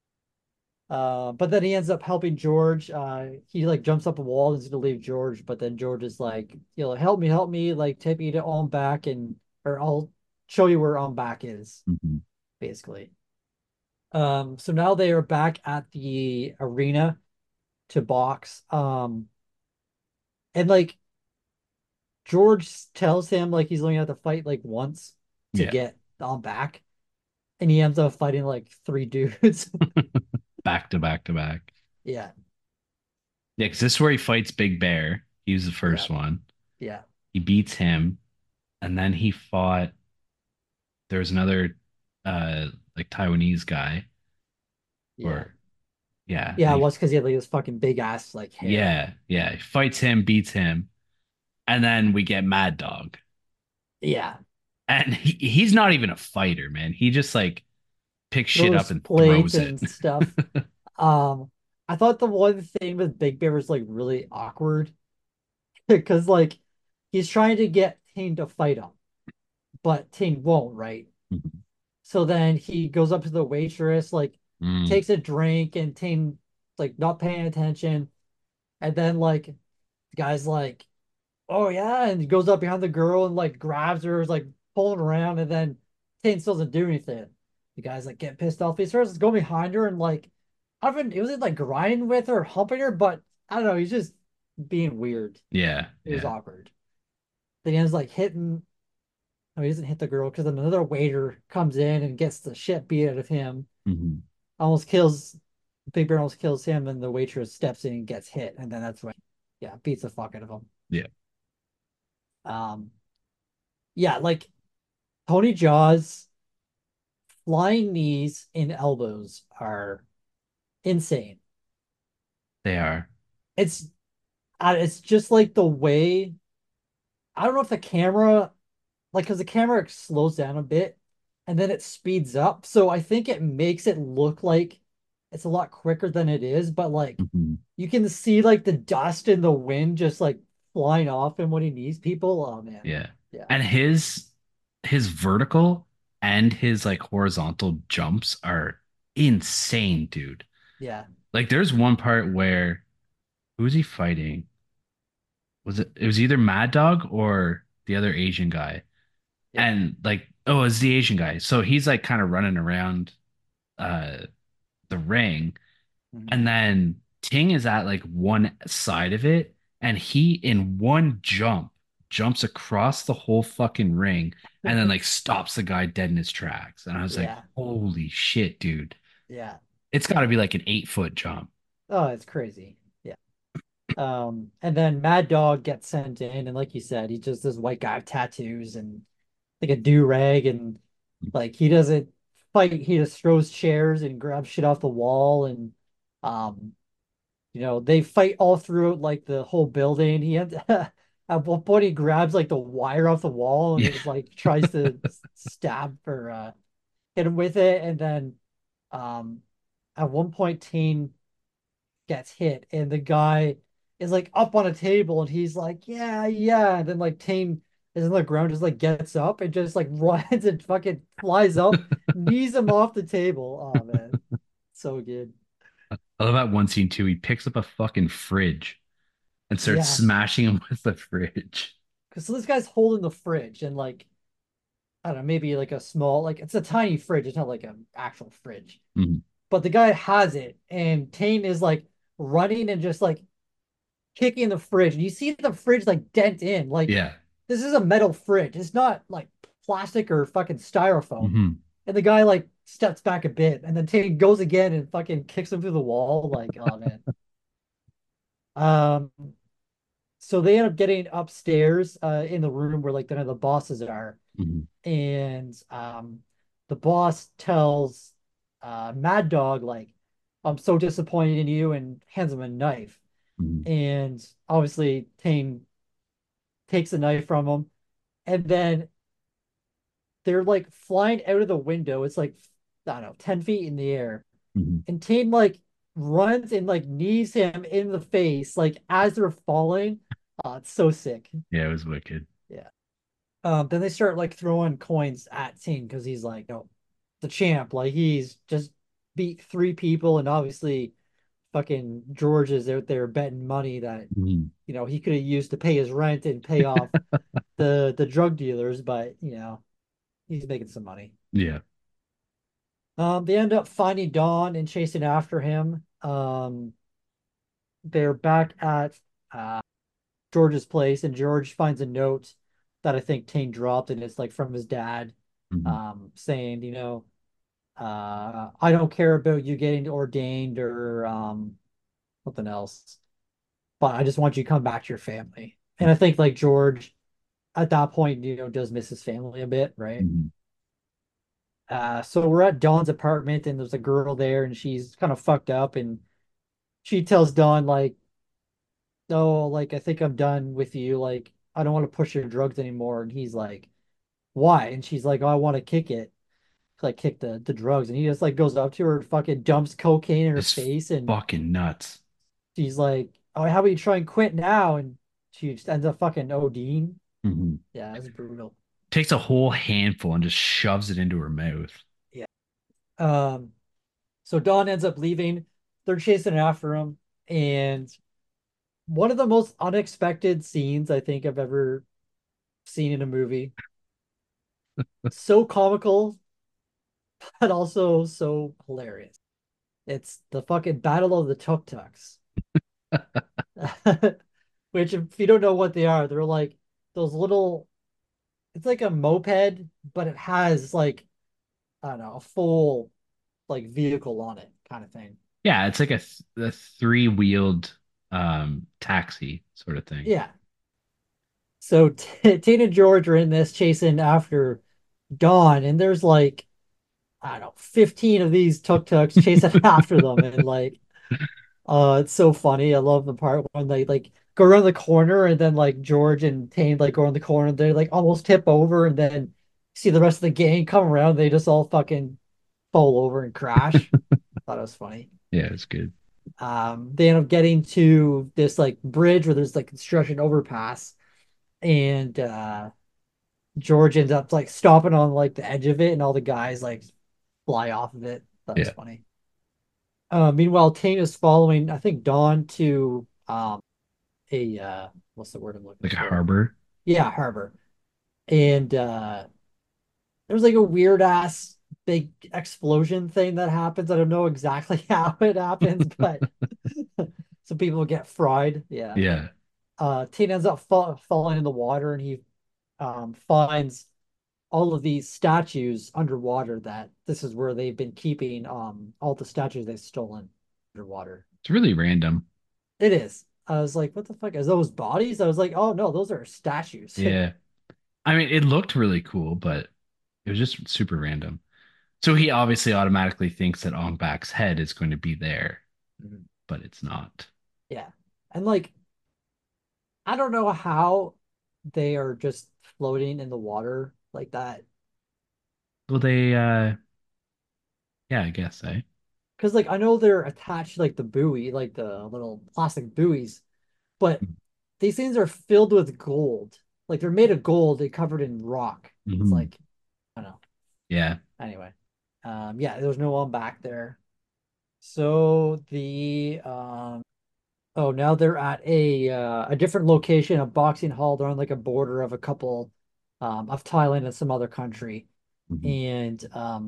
But then he ends up helping George. He like jumps up a wall and is gonna leave George, but then George is like, you know, help me, like take me to On back and or I'll show you where On back is, Hmm. basically. So now they are back at the arena to box. And like George tells him like he's only have to fight like once to Yeah. get On back, and he ends up fighting like three dudes. Back to back to back. Yeah, Yeah, because this is where he fights Big Bear. He was the yeah, first one. yeah, He beats him, and then he fought. There was another, uh, like Taiwanese guy, yeah. or yeah, Yeah, it was because he had like this fucking big ass like hair. yeah. He fights him, beats him, and then we get Mad Dog, Yeah. and he's not even a fighter, man. He just like picks shit up Those and plates throws it. and stuff. Um, I thought the one thing with Big Bear was like really awkward because like he's trying to get Tane to fight him, but Tane won't, right? So then he goes up to the waitress, like Mm, takes a drink, and Tane like not paying attention, and then like the guy's like, "Oh yeah," and he goes up behind the girl and like grabs her, is like pulling around, and then Tane still doesn't do anything. The guy's like getting pissed off. He starts to go behind her and like, I don't even, it was like grinding with her, humping her, but I don't know, he's just being weird. yeah, It was yeah. awkward. Then he ends like hitting. No, he doesn't hit the girl because then another waiter comes in and gets the shit beat out of him. Hmm. Almost kills Big Bear, almost kills him, and the waitress steps in and gets hit, and then that's when yeah, beats the fuck out of him. Yeah, Um, yeah, like Tony Jaw's flying knees and elbows are insane. they are. It's it's just like the way I don't know if the camera like because the camera slows down a bit and then it speeds up, so I think it makes it look like it's a lot quicker than it is, but like Mhm. you can see like the dust and the wind just like flying off him when he needs people. Oh man, Yeah. yeah, And his vertical and his like horizontal jumps are insane, dude. yeah, Like there's one part where who was he fighting? It was either Mad Dog or the other Asian guy. yeah, And like, oh, it's the Asian guy. So he's like kind of running around the ring, and Mhm. then Ting is at like one side of it, and he in one jump jumps across the whole fucking ring and then like stops the guy dead in his tracks. And I was like, Yeah, holy shit, dude. yeah. It's got to be like an 8 foot jump. Oh, it's crazy. Yeah. And then Mad Dog gets sent in, and like you said, he's just this white guy with tattoos and like a do-rag, and like he doesn't fight, he just throws chairs and grabs shit off the wall, and um, they fight all through like the whole building. He had at one point he grabs like the wire off the wall and Yeah. is like tries to stab or hit him with it, and then um at one point Tane gets hit and the guy is like up on a table and he's like, yeah, yeah. And then like Tane is on the ground, just like gets up and just like runs and fucking flies up, knees him off the table. Oh man, so good. I love that one scene too. He picks up a fucking fridge and starts Yeah. smashing him with the fridge. Cause so this guy's holding the fridge and like, I don't know, maybe like a small, like it's a tiny fridge. It's not like an actual fridge, Mhm. but the guy has it and Tane is like running and just like kicking the fridge. And you see the fridge like dent in. Like Yeah. this is a metal fridge. It's not like plastic or fucking styrofoam. Hmm. And the guy like steps back a bit and then Tane goes again and fucking kicks him through the wall. Like, oh man. Um, so they end up getting upstairs in the room where like the bosses are. Hmm. And the boss tells Mad Dog, like, I'm so disappointed in you, and hands him a knife. Hmm. And obviously Tane takes the knife from him, and then they're like flying out of the window. It's like, I don't know, 10 feet in the air. Hmm. And Tane like runs and like knees him in the face, like as they're falling. It's so sick. Yeah, it was wicked. Yeah. Then they start like throwing coins at Tane because he's like, oh, the champ. Like he's just beat three people, and obviously fucking George is out there betting money that Mhm. he could have used to pay his rent and pay off the drug dealers, but he's making some money. Yeah. They end up finding Dawn and chasing after him. They're back at uh, George's place, and George finds a note that I think Tane dropped, and it's like from his dad, Hmm. saying, I don't care about you getting ordained or something else, but I just want you to come back to your family. And I think like George at that point, does miss his family a bit, right? Hmm. So we're at Dawn's apartment and there's a girl there and she's kind of fucked up and she tells Dawn like, "Oh, like I think I'm done with you. Like I don't want to push your drugs anymore." And he's like, "Why?" And she's like, "Oh, I want to kick it." Like kick the drugs. And he just like goes up to her and fucking dumps cocaine in her It's face and fucking nuts. she's like, "Oh, how about you try and quit now?" And she just ends up fucking ODing. Hmm. Yeah, it's brutal. Takes a whole handful and just shoves it into her mouth. Yeah. Um, so Dawn ends up leaving. They're chasing after him, and one of the most unexpected scenes I think I've ever seen in a movie. So comical, but also so hilarious. It's the fucking Battle of the Tuk Tuks. Which, if you don't know what they are, they're like those little, it's like a moped, but it has like, I don't know, a full like vehicle on it kind of thing. Yeah, it's like a three-wheeled taxi sort of thing. Yeah. So Tina and George are in this chasing after Dawn, and there's like, I don't know, 15 of these tuk-tuks chasing after them. And like, it's so funny. I love the part when they like go around the corner and then like George and Tane like go around the corner and they like almost tip over and then see the rest of the gang come around. They just all fucking fall over and crash. Thought it was funny. Yeah, it's good. They end up getting to this like bridge where there's like construction overpass, and George ends up like stopping on like the edge of it, and all the guys like fly off of it. That was Yeah. funny. Meanwhile, Tane is following, I think, Dawn to a what's the word I'm looking Like a for? harbor. Yeah, harbor. And there's like a weird ass big explosion thing that happens. I don't know exactly how it happens, but some people get fried. Yeah. Yeah. Teen ends up falling in the water, and he finds all of these statues underwater. That this is where they've been keeping all the statues they've stolen underwater. It's really random. It is. I was like, what the fuck? Is those bodies? I was like, oh no, those are statues. Yeah. I mean, it looked really cool, but it was just super random. So he obviously automatically thinks that Ong Bak's head is going to be there, Mhm. but it's not. Yeah. And like, I don't know how they are just floating in the water like that. Well, they yeah, I guess, eh? Because like I know they're attached to like the buoy, like the little plastic buoys, but these things are filled with gold. Like they're made of gold and covered in rock. It's Hmm. like, I don't know. Yeah. Anyway. Yeah, there was no one back there. So the oh, now they're at a different location, a boxing hall. They're on like a border of a couple of Thailand and some other country. Hmm. And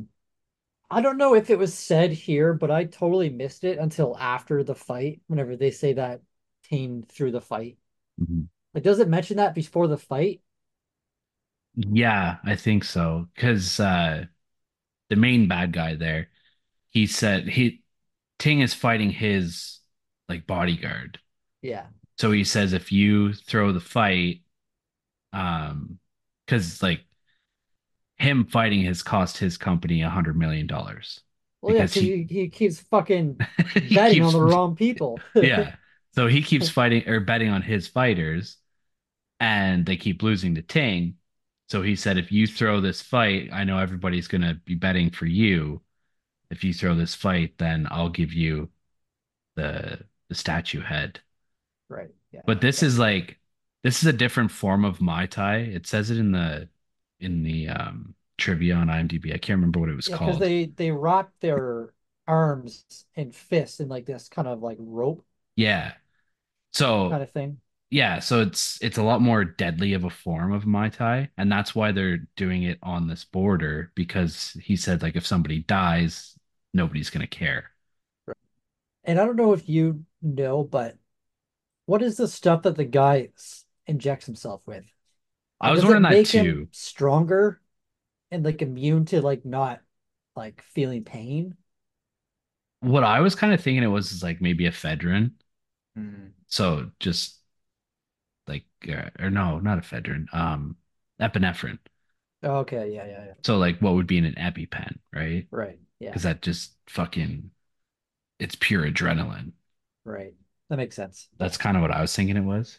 I don't know if it was said here, but I totally missed it until after the fight, whenever they say that Tane through the fight. Hmm. Like, does it mention that before the fight? Yeah, I think so. Because the main bad guy there, he said Ting is fighting his like bodyguard. Yeah. So he says if you throw the fight, um, because like him fighting has cost his company $100 million Well, yeah, because because he he keeps fucking he betting on keeps the wrong people. yeah. So he keeps fighting or betting on his fighters and they keep losing to Ting. So he said, if you throw this fight, I know everybody's gonna be betting for you. If you throw this fight, then I'll give you the statue head. Right. Yeah. But this Okay. is like this is a different form of Mai Tai. It says it in the trivia on IMDb. I can't remember what it was Yeah, because called. they wrap their arms and fists in like this kind of like rope Yeah. So kind of thing. yeah, so it's a lot more deadly of a form of Mai Tai, and that's why they're doing it on this border because he said like if somebody dies, nobody's gonna care. And I don't know if you know, but what is the stuff that the guy injects himself with? I was Does it wondering that make him too. stronger and like immune to like not like feeling pain? What I was kind of thinking it was is like maybe ephedrine. Hmm. So just like or no, not ephedrine, epinephrine. Okay, yeah, yeah, yeah. So like what would be in an EpiPen, right? Right. Yeah, Because that just fucking it's pure adrenaline. right. That makes sense. That's kind of what I was thinking it was.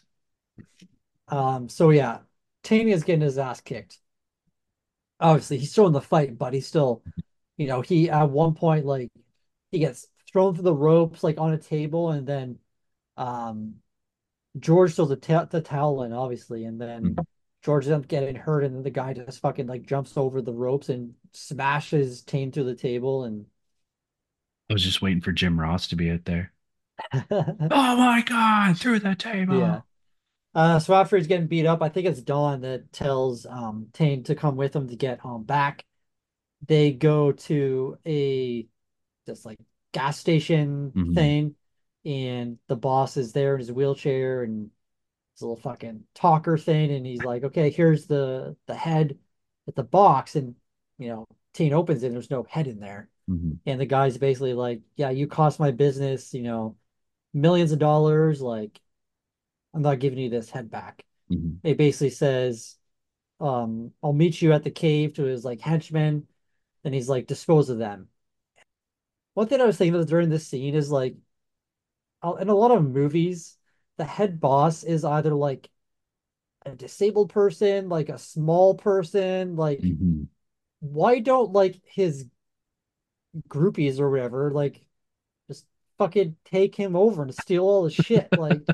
So yeah, Tamia's getting his ass kicked. Obviously, he's still in the fight, but he's still, he at one point like he gets thrown through the ropes like on a table, and then um George throws the towel in, obviously, and then Mhm. George ends up getting hurt, and then the guy just fucking like jumps over the ropes and smashes Tane through the table, and I was just waiting for Jim Ross to be out there. Oh my God, through the yeah. table. So after he's getting beat up, I think it's Dawn that tells Tane to come with him to get back. They go to a just like gas station Hmm. thing, and the boss is there in his wheelchair and his little fucking talker thing, and he's like, okay, here's the head at the box, and Tane opens it and there's no head in there. Hmm. And the guy's basically like, yeah, you cost my business, millions of dollars, like I'm not giving you this head back. Hmm. It basically says, I'll meet you at the cave to his like henchmen, and he's like, dispose of them. One thing I was thinking of during this scene is like, in a lot of movies, the head boss is either like a disabled person, like a small person. Like, Hmm. why don't like his groupies or whatever, like just fucking take him over and steal all his shit? Like,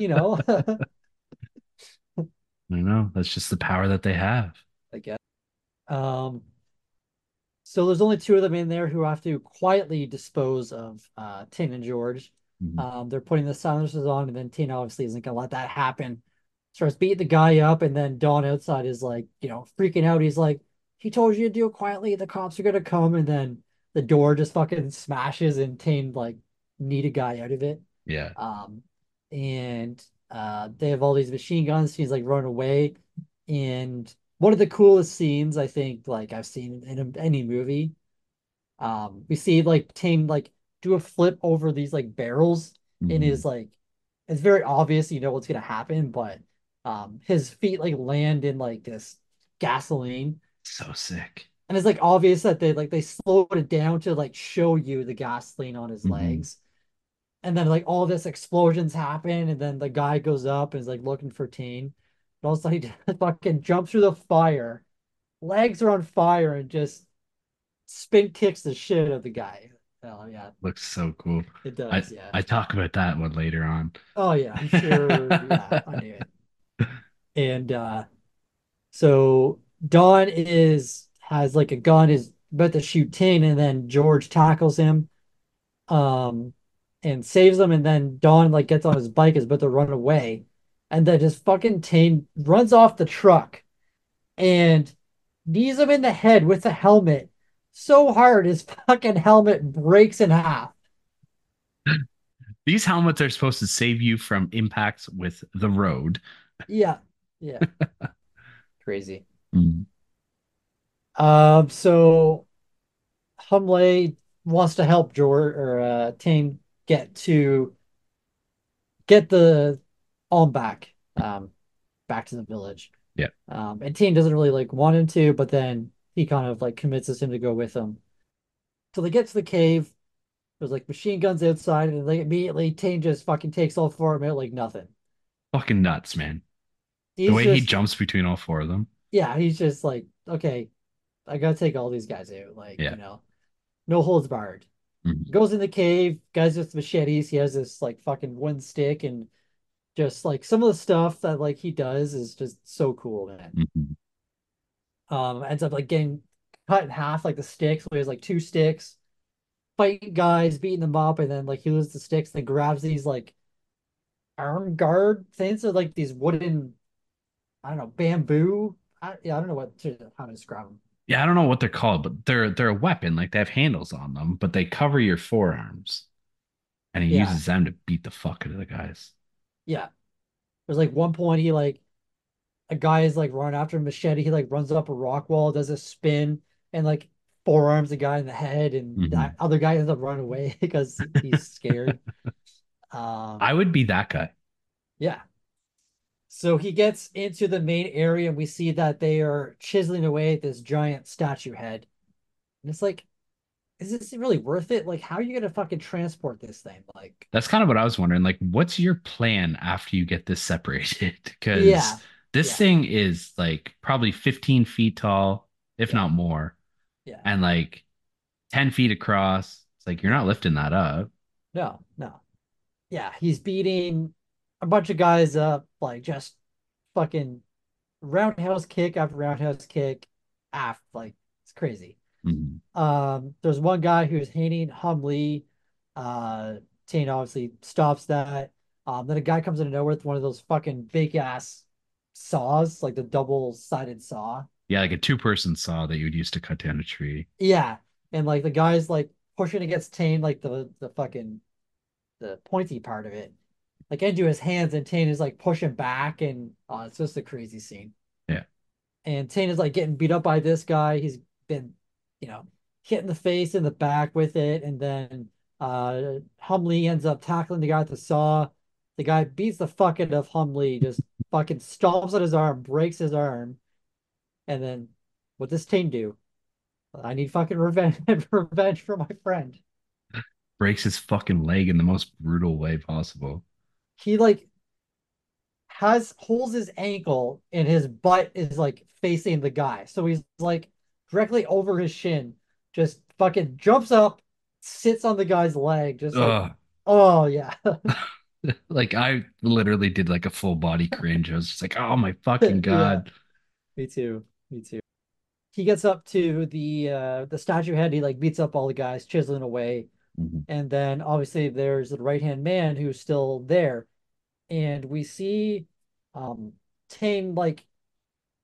I know. That's just the power that they have. I guess. Um, so there's only two of them in there who have to quietly dispose of Tin and George. Hmm. They're putting the silencers on, and then Tin obviously isn't gonna let that happen. Starts beating the guy up, and then Don outside is like, freaking out. He's like, he told you to do it quietly. The cops are gonna come, and then the door just fucking smashes and Tane like need a guy out of it. Yeah. Um, and they have all these machine guns. He's like running away, and one of the coolest scenes I think like I've seen in any movie. We see like Tane like do a flip over these like barrels in Mhm. his like it's very obvious you know what's gonna happen, but his feet like land in like this gasoline. So sick. And it's like obvious that they slowed it down to like show you the gasoline on his Hmm. legs. And then like all this explosions happen, and then the guy goes up and is like looking for Teen. And also he fucking jumps through the fire, legs are on fire, and just spin kicks the shit out of the guy. Oh yeah, Looks so cool. it I does, yeah. I talk about that one later on. Oh yeah, I'm sure. Yeah, I knew it. And so Don is has like a gun, is about to shoot Teen, and then George tackles him um and saves him, and then Don like gets on his bike, is about to run away, and then just fucking Tane runs off the truck and knees him in the head with the helmet so hard his fucking helmet breaks in half. These helmets are supposed to save you from impacts with the road. Yeah, yeah, crazy. Mm. So Humley wants to help George or Tane get to get the Alm back, back to the village. Yeah. And Tane doesn't really like want him to, but then he kind of like convinces him to go with him. So they get to the cave. There's like machine guns outside, and like immediately Tane just fucking takes all four of them out like nothing. Fucking nuts, man. The He's way he just jumps between all four of them. yeah, he's just like, okay, I gotta take all these guys out. Like, Yeah. no holds barred. Mhm. Goes in the cave, guys with machetes. He has this like fucking one stick, and just like some of the stuff that like he does is just so cool, man. Mhm. Ends up like getting cut in half, like the sticks. So he has like two sticks, fighting guys, beating them up, and then like he loses the sticks, then grabs these like arm guard things. So like these wooden, I don't know, bamboo. Yeah, I don't know how to describe them. Yeah, I don't know what they're called, but they're a weapon. Like they have handles on them, but they cover your forearms. And he Yeah, uses them to beat the fuck out of the guys. yeah. There's like one point he like a guy is like running after a machete. He like runs up a rock wall, does a spin, and like forearms the guy in the head, and that Mhm. other guy ends up running away because he's scared. I Um, would be that guy. yeah. So he gets into the main area, and we see that they are chiseling away at this giant statue head. And it's like, is this really worth it? Like, how are you gonna fucking transport this thing? Like, That's kind of what I was wondering. Like, what's your plan after you get this separated? Because yeah, this yeah, thing is like probably 15 feet tall, if yeah, not more, yeah. and like 10 feet across. It's like you're not lifting that up. No, no. Yeah, he's beating a bunch of guys up, like just fucking roundhouse kick after roundhouse kick. Like it's crazy. Mhm. There's one guy who's hating Humley. Uh, Tane obviously stops that. Then a guy comes out of nowhere with one of those fucking big ass saws, like the double-sided saw. Yeah, like a two-person saw that you would use to cut down a tree. Yeah, and like the guy's like pushing against Tane, like the fucking the pointy part of it, like into his hands, and Tane is like pushing back, and it's just a crazy scene. Yeah. And Tane is like getting beat up by this guy. He's been, you know, hit in the face, in the back with it, and then Humley ends up tackling the guy with the saw. The guy beats the fuck out of Humley, just fucking stomps on his arm, breaks his arm, and then what does Tane do? I need fucking revenge, revenge for my friend. Breaks his fucking leg in the most brutal way possible. He like has holds his ankle, and his butt is like facing the guy. So he's like directly over his shin, just fucking jumps up, sits on the guy's leg, just like, Ugh. oh yeah. Like I literally did like a full body cringe. I was just like, oh my fucking Yeah, God. me too. Me too. He gets up to the statue head, he like beats up all the guys, chiseling away. Mhm. And then obviously there's the right-hand man who's still there. And we see Tane like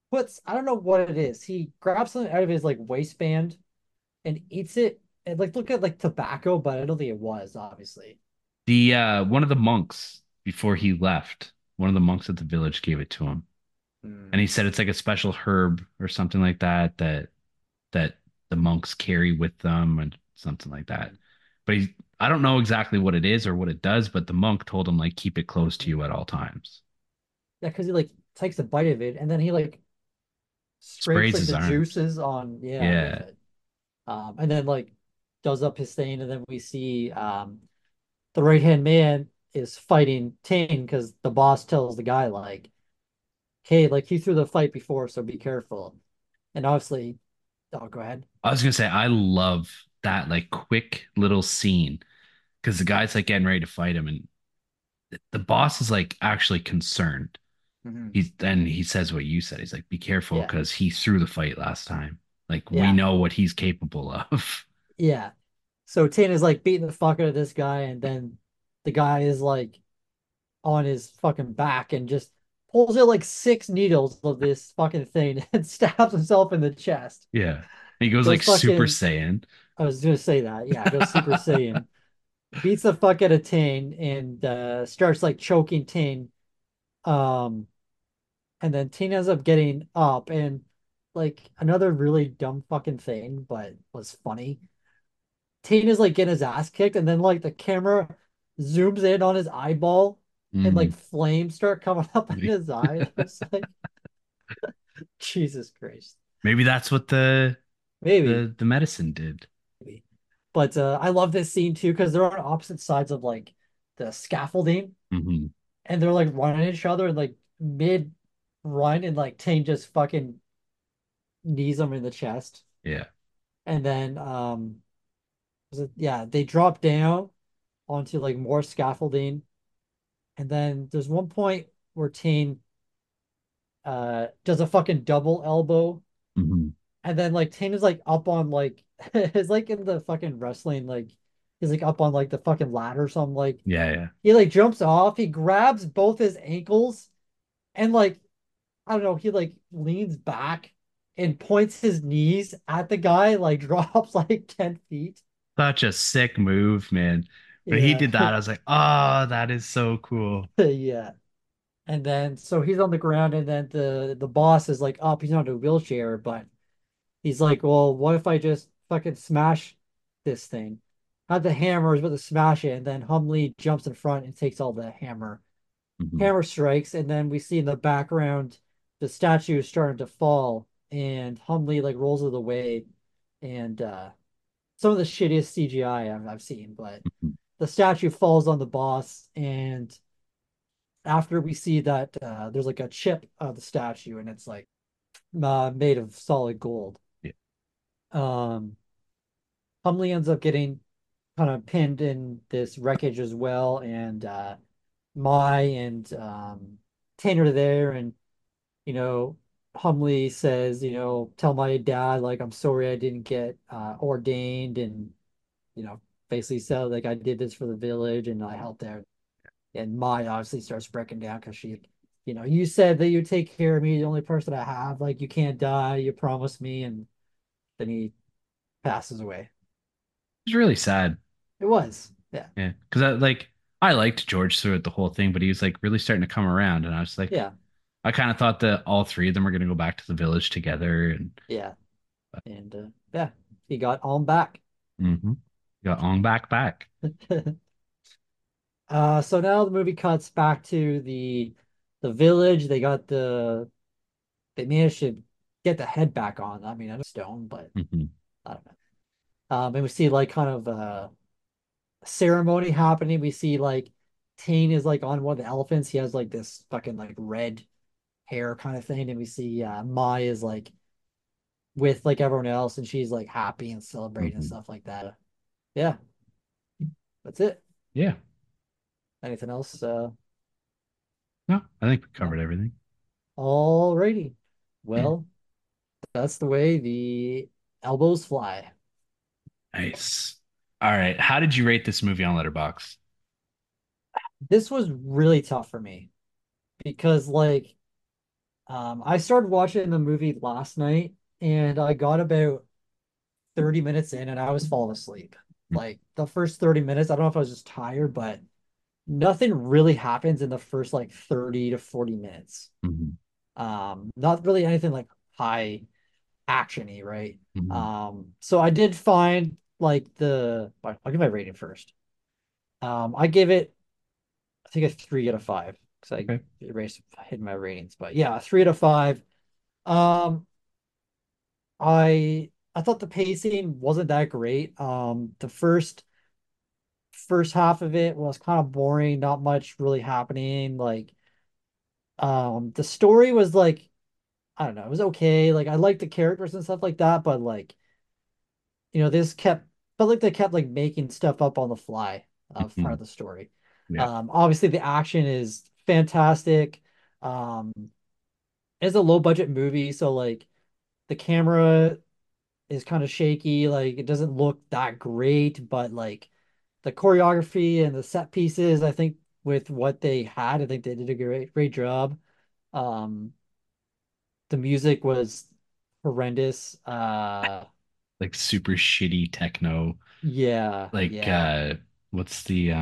puts, I don't know what it is. He grabs something out of his like waistband and eats it. And like look at like tobacco, but I don't think it was, obviously. The one of the monks before he left, one of the monks at the village gave it to him. And Hmm. he said it's like a special herb or something like that that the monks carry with them and something like that. But I don't know exactly what it is or what it does, but the monk told him like keep it close to you at all times. Yeah, because he like takes a bite of it and then he like scrapes Sprays like his the arms. juices on, yeah, with Yeah. it. And then like does up his thing, and then we see the right hand man is fighting Tane because the boss tells the guy like, "Hey, like he threw the fight before, so be careful." And obviously, oh, go ahead. I was gonna say I love that like quick little scene because the guy's like getting ready to fight him and the boss is like actually concerned. Hmm. He says what you said. He's like, be careful Yeah, because he threw the fight last time. Like we yeah, know what he's capable of. yeah. So Tane is like beating the fuck out of this guy, and then the guy is like on his fucking back and just pulls out like six needles of this fucking thing and stabs himself in the chest. Yeah. He goes like Goes Super fucking, Saiyan. I was gonna say that. Yeah, goes Super Saiyan, beats the fuck out of Tane and starts like choking Tane. Um, and then Tane ends up getting up and like another really dumb fucking thing, but was funny. Tane is like getting his ass kicked, and then like the camera zooms in on his eyeball and like Mhm. flames start coming up in his eye. I was like, Jesus Christ. Maybe that's what the Maybe. the medicine did. Maybe. But I love this scene too because they're on opposite sides of like the scaffolding Hmm. and they're like running at each other and like mid run and like Tane just fucking knees him in the chest. Yeah. And then yeah, they drop down onto like more scaffolding. And then there's one point where Tane does a fucking double elbow. Hmm. And then like Tane is like up on like it's like in the fucking wrestling, like he's like up on like the fucking ladder or something. Like Yeah, yeah. he like jumps off, he grabs both his ankles and like I don't know, he like leans back and points his knees at the guy, like drops like 10 feet. Such a sick move, man. When he Yeah. did that, I was like, oh, that is so cool. Yeah. And then so he's on the ground and then the boss is like up, he's not in a wheelchair, but he's like, well, what if I just fucking smash this thing? Had the hammer is about to smash it, and then Humley jumps in front and takes all the hammer. Hmm. Hammer strikes, and then we see in the background the statue is starting to fall, and Humley like rolls it away, and some of the shittiest CGI I've seen, but the statue falls on the boss, and after we see that there's like a chip of the statue, and it's like made of solid gold. Yeah. Um, Humley ends up getting kind of pinned in this wreckage as well, and Mai and Tanner are there, and you know, Humley says, tell my dad like I'm sorry I didn't get ordained, and you know, basically said like I did this for the village and I helped there. And Mai obviously starts breaking down because she, you said that you take care of me, the only person I have, like you can't die, you promised me, and then he passes away. It's really sad. It was, yeah, Yeah. Because I liked George throughout the whole thing, but he was like really starting to come around. And I was like, yeah, I kind of thought that all three of them were going to go back to the village together. And yeah. And yeah, he got on back. hmm got on back. So now the movie cuts back to the village. They managed to get the head back on. I mean, I know stone, but Hmm. I don't know. And we see like kind of a ceremony happening. We see like Tane is like on one of the elephants. He has like this fucking like red hair kind of thing, and we see Mai is like with like everyone else, and she's like happy and celebrating and Hmm. stuff like that. Yeah, that's it. Yeah. Anything else? No, I think we No. covered everything. Alrighty. Yeah. Well, that's the way the elbows fly. Nice. All right. How did you rate this movie on Letterboxd? This was really tough for me because like I started watching the movie last night and I got about 30 minutes in and I was falling asleep. Like the first 30 minutes, I don't know if I was just tired, but nothing really happens in the first like 30 to 40 minutes. Mhm. Not really anything like high actiony, right? Mhm. So I did find like I'll give my rating first. I give it, I think a 3 out of 5 because I Okay. erased hidden my ratings, but yeah, 3 out of 5. Um, I thought the pacing wasn't that great. The first half of it was kind of boring, not much really happening. Like, the story was like, I don't know, it was okay. Like I liked the characters and stuff like that, but like, this felt like they kept like making stuff up on the fly of part Mhm. of the story. Yeah. Obviously the action is fantastic. Um, it's a low budget movie, so like the camera is kind of shaky, like it doesn't look that great, but like the choreography and the set pieces, I think with what they had, I think they did a great job. Um, the music was horrendous. Like super shitty techno. Yeah, Like yeah. what's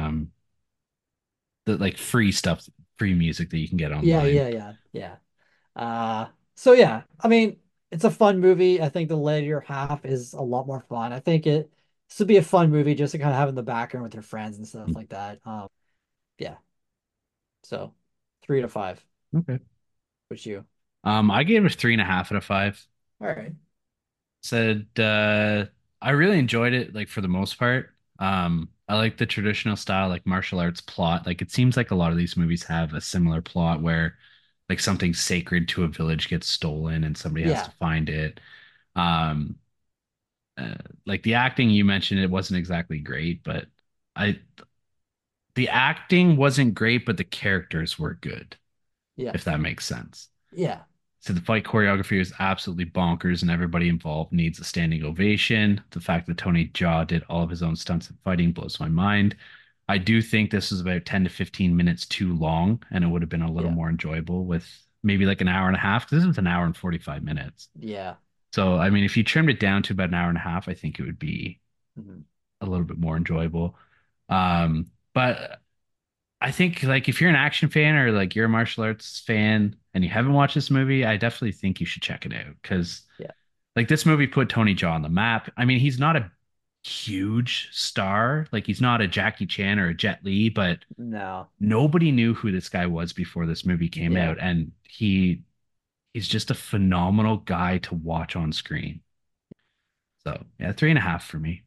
the like free stuff, free music that you can get Yeah, online. yeah, yeah, yeah. So yeah, I mean, it's a fun movie. I think the later half is a lot more fun. I think this would be a fun movie just to kind of have in the background with your friends and stuff like that. Yeah. So 3 to 5. Okay. Which you? I gave it a 3.5 out of 5. All right. Said I really enjoyed it, like for the most part. I like the traditional style, like martial arts plot. Like it seems like a lot of these movies have a similar plot where like something sacred to a village gets stolen and somebody has to Yeah, find it. Um, uh, like the acting you mentioned, it wasn't exactly great, but I the acting wasn't great, but the characters were good, yeah, if that makes sense. yeah, So the fight choreography was absolutely bonkers, and everybody involved needs a standing ovation. The fact that Tony Jaa did all of his own stunts and fighting blows my mind. I do think this was about 10 to 15 minutes too long, and it would have been a little yeah, more enjoyable with maybe like an hour and a half, because this was an hour and 45 minutes. yeah. So, I mean, if you trimmed it down to about an hour and a half, I think it would be Mhm. a little bit more enjoyable. But I think like if you're an action fan or like you're a martial arts fan and you haven't watched this movie, I definitely think you should check it out because Yeah. like this movie put Tony Jaa on the map. I mean, he's not a huge star, like he's not a Jackie Chan or a Jet Li, but No. nobody knew who this guy was before this movie came Yeah. out, and he's just a phenomenal guy to watch on screen. So yeah, 3.5 for me.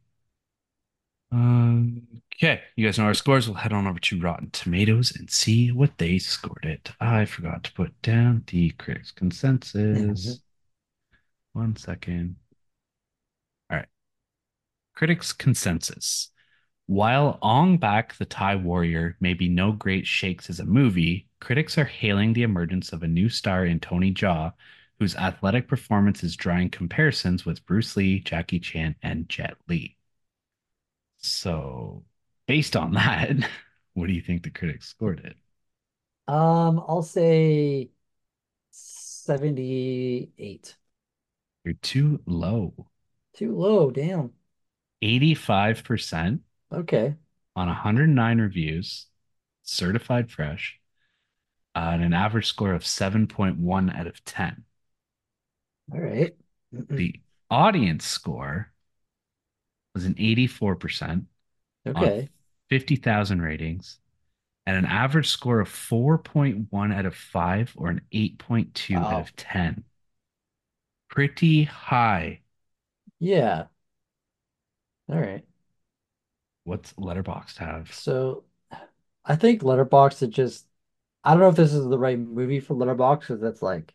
Okay, you guys know our scores. We'll head on over to Rotten Tomatoes and see what they scored it. I forgot to put down the critics' consensus. 1 second. All right. Critics' consensus. While Ong Bak the Thai Warrior may be no great shakes as a movie, critics are hailing the emergence of a new star in Tony Jaa, whose athletic performance is drawing comparisons with Bruce Lee, Jackie Chan, and Jet Li. So, based on that, what do you think the critics scored it? I'll say 78. You're too low. Too low, damn. 85% Okay. on 109 reviews, certified fresh, and an average score of 7.1 out of 10. All right. The audience score was an 84% on Okay. 50,000 ratings and an average score of 4.1 out of 5 or an 8.2 out Wow. of 10. Pretty high. Yeah. All right. What's Letterboxd have? So I think Letterboxd is just, I don't know if this is the right movie for Letterboxd because that's like,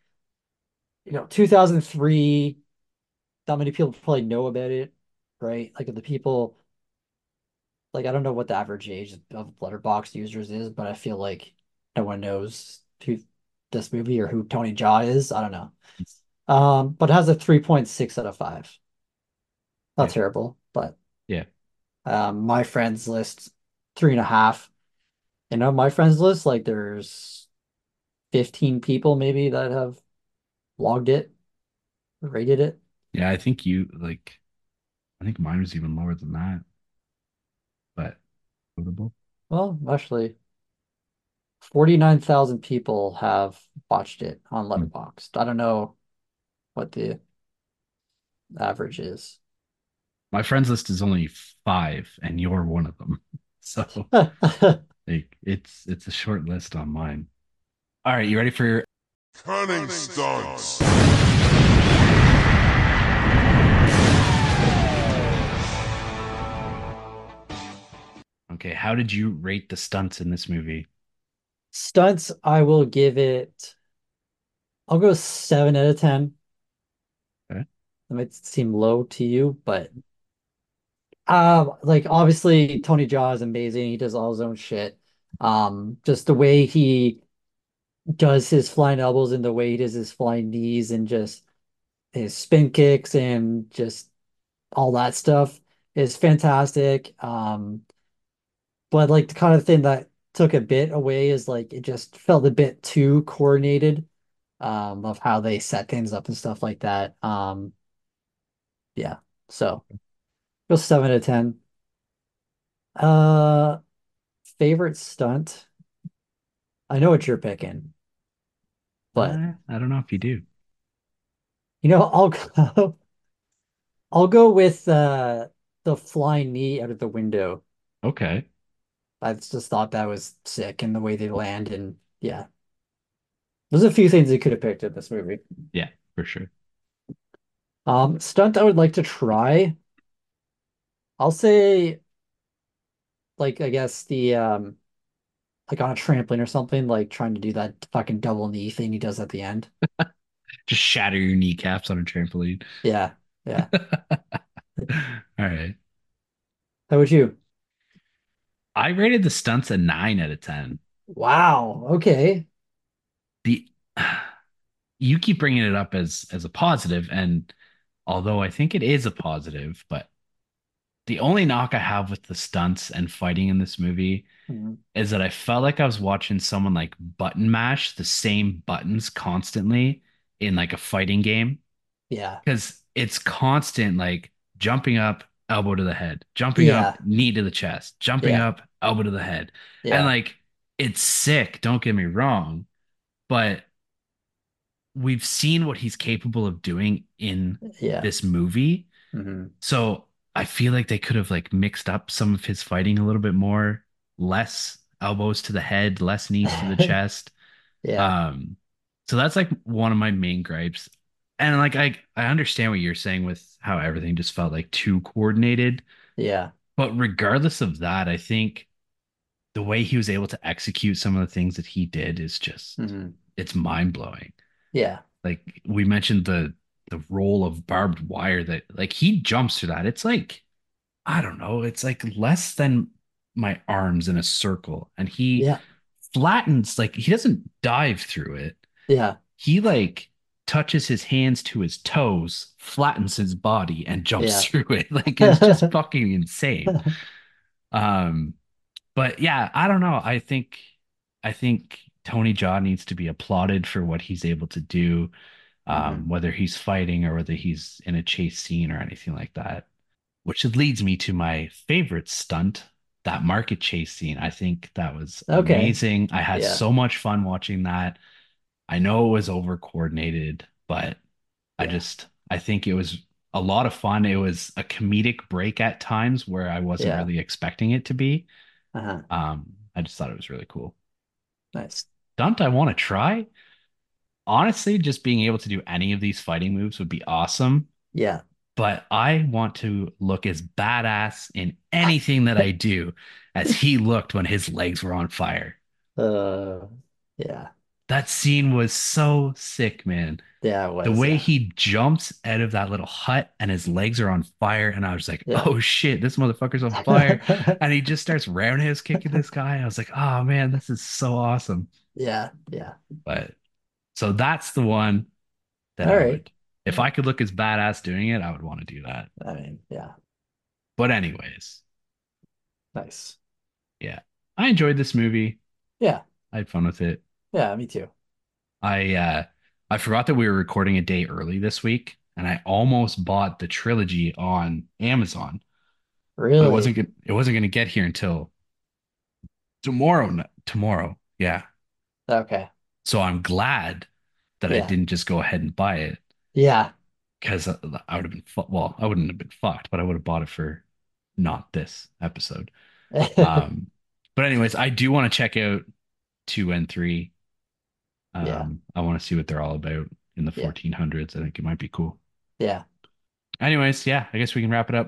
2003, not many people probably know about it, right? Like the people, like I don't know what the average age of Letterboxd users is, but I feel like no one knows who this movie or who Tony Jaa is. I don't know. But it has a 3.6 out of 5. Not Yeah. terrible, but Yeah. my friends list 3.5. My friends list, like there's 15 people maybe that have logged it, rated it. Yeah, I think you like I think mine was even lower than that, but notable. Well, actually, 49,000 people have watched it on Hmm. Letterboxd. I don't know what the average is. My friends list is only five, and you're one of them. So like it's a short list on mine. All right, you ready for Cunning stunts. okay, how did you rate the stunts in this movie? Stunts, I will give it, I'll go 7 out of 10. Okay. That might seem low to you, but like obviously Tony Jaa is amazing. He does all his own shit. Just the way he does his flying elbows and the way he does his flying knees and just his spin kicks and just all that stuff is fantastic. But like the kind of thing that took a bit away is like it just felt a bit too coordinated, of how they set things up and stuff like that. Yeah. So go 7 out of 10. Uh, favorite stunt. I know what you're picking, but I don't know if you do. I'll go, I'll go with the flying knee out of the window. Okay. I just thought that was sick and the way they land and yeah. There's a few things they could have picked in this movie. Yeah, for sure. Stunt I would like to try. I'll say like I guess the like on a trampoline or something, like trying to do that fucking double knee thing he does at the end. Just shatter your kneecaps on a trampoline. Yeah, yeah. All right. How would you? I rated the stunts a 9 out of 10. Wow. Okay. The you keep bringing it up as a positive, and although I think it is a positive, but the only knock I have with the stunts and fighting in this movie Mhm. is that I felt like I was watching someone like button mash the same buttons constantly in like a fighting game Yeah. because it's constant like jumping up, elbow to the head, jumping up, Yeah. knee to the chest, jumping Yeah. up, elbow to the head. And Yeah. like it's sick, don't get me wrong, but we've seen what he's capable of doing in Yeah. this movie. Hmm. So I feel like they could have like mixed up some of his fighting a little bit more, less elbows to the head, less knees to the chest. Yeah. Um, so that's like one of my main gripes. And like I understand what you're saying with how everything just felt like too coordinated. Yeah. But regardless of that, I think the way he was able to execute some of the things that he did is just Hmm. it's mind blowing. Yeah. Like we mentioned the roll of barbed wire that like he jumps through that. It's like I don't know, it's like less than my arms in a circle and he Yeah. flattens like he doesn't dive through it. Yeah. He like touches his hands to his toes, flattens his body and jumps Yeah. through it. Like it's just fucking insane. Um but yeah, I don't know. I think Tony Jaa needs to be applauded for what he's able to do, Hmm. whether he's fighting or whether he's in a chase scene or anything like that. Which leads me to my favorite stunt, that market chase scene. I think that was Okay. amazing. I had Yeah. so much fun watching that. I know it was over coordinated, but Yeah. I think it was a lot of fun. It was a comedic break at times where I wasn't Yeah. really expecting it to be. Uh-huh. I just thought it was really cool. Nice. Stunt I want to try. Honestly, just being able to do any of these fighting moves would be awesome. Yeah. But I want to look as badass in anything that I do as he looked when his legs were on fire. Uh, yeah. That scene was so sick, man. Yeah, it The was. way Yeah. he jumps out of that little hut and his legs are on fire, and I was like, Yeah. oh shit, this motherfucker's on fire. And he just starts roundhouse kicking this guy. I was like, oh man, this is so awesome. Yeah. Yeah. But so that's the one that All I right. would, if I could look as badass doing it, I would want to do that. I mean, yeah. But anyways, Nice. yeah, I enjoyed this movie. Yeah. I had fun with it. Yeah, me too. I I forgot that we were recording a day early this week, and I almost bought the trilogy on Amazon, but Really? it wasn't gonna get here until tomorrow. Tomorrow, yeah. Okay. So I'm glad that I Yeah. didn't just go ahead and buy it Yeah. because I would have been well, I wouldn't have been fucked, but I would have bought it for not this episode. Um, but anyways, I do want to check out 2 and 3. Yeah. I want to see what they're all about in the Yeah. 1400s. I think it might be cool. Yeah. Anyways, yeah, I guess we can wrap it up.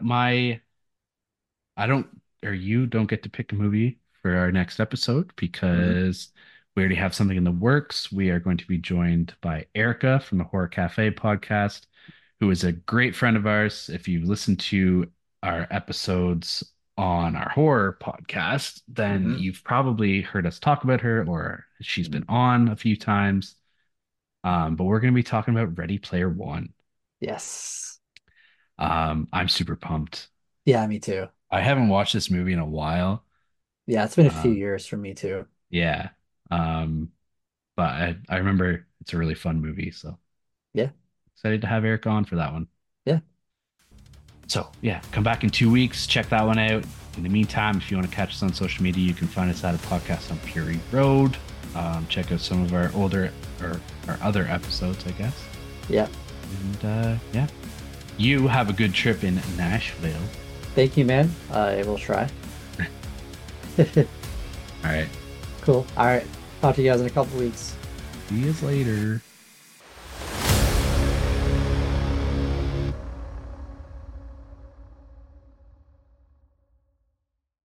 I don't, or you don't get to pick a movie for our next episode Hmm. because we already have something in the works. We are going to be joined by Erica from the Horror Cafe podcast, who is a great friend of ours. If you've listened to our episodes on our horror podcast, then Hmm. you've probably heard us talk about her or she's been Hmm. on a few times. But we're going to be talking about Ready Player One. Yes. I'm super pumped. Yeah, me too. I haven't watched this movie in a while. Yeah, it's been a few Um, years for me too. yeah. Um, but I remember it's a really fun movie, so Yeah. excited to have Eric on for that one. Yeah. So yeah, come back in 2 weeks, check that one out. In the meantime, if you want to catch us on social media, you can find us at a podcast on Fury Road. Check out some of our older or our other episodes, I guess. Yeah. And yeah, you have a good trip in Nashville. Thank you, man. I will try. All right, Cool. All right. Talk to you guys in a couple weeks. see you later.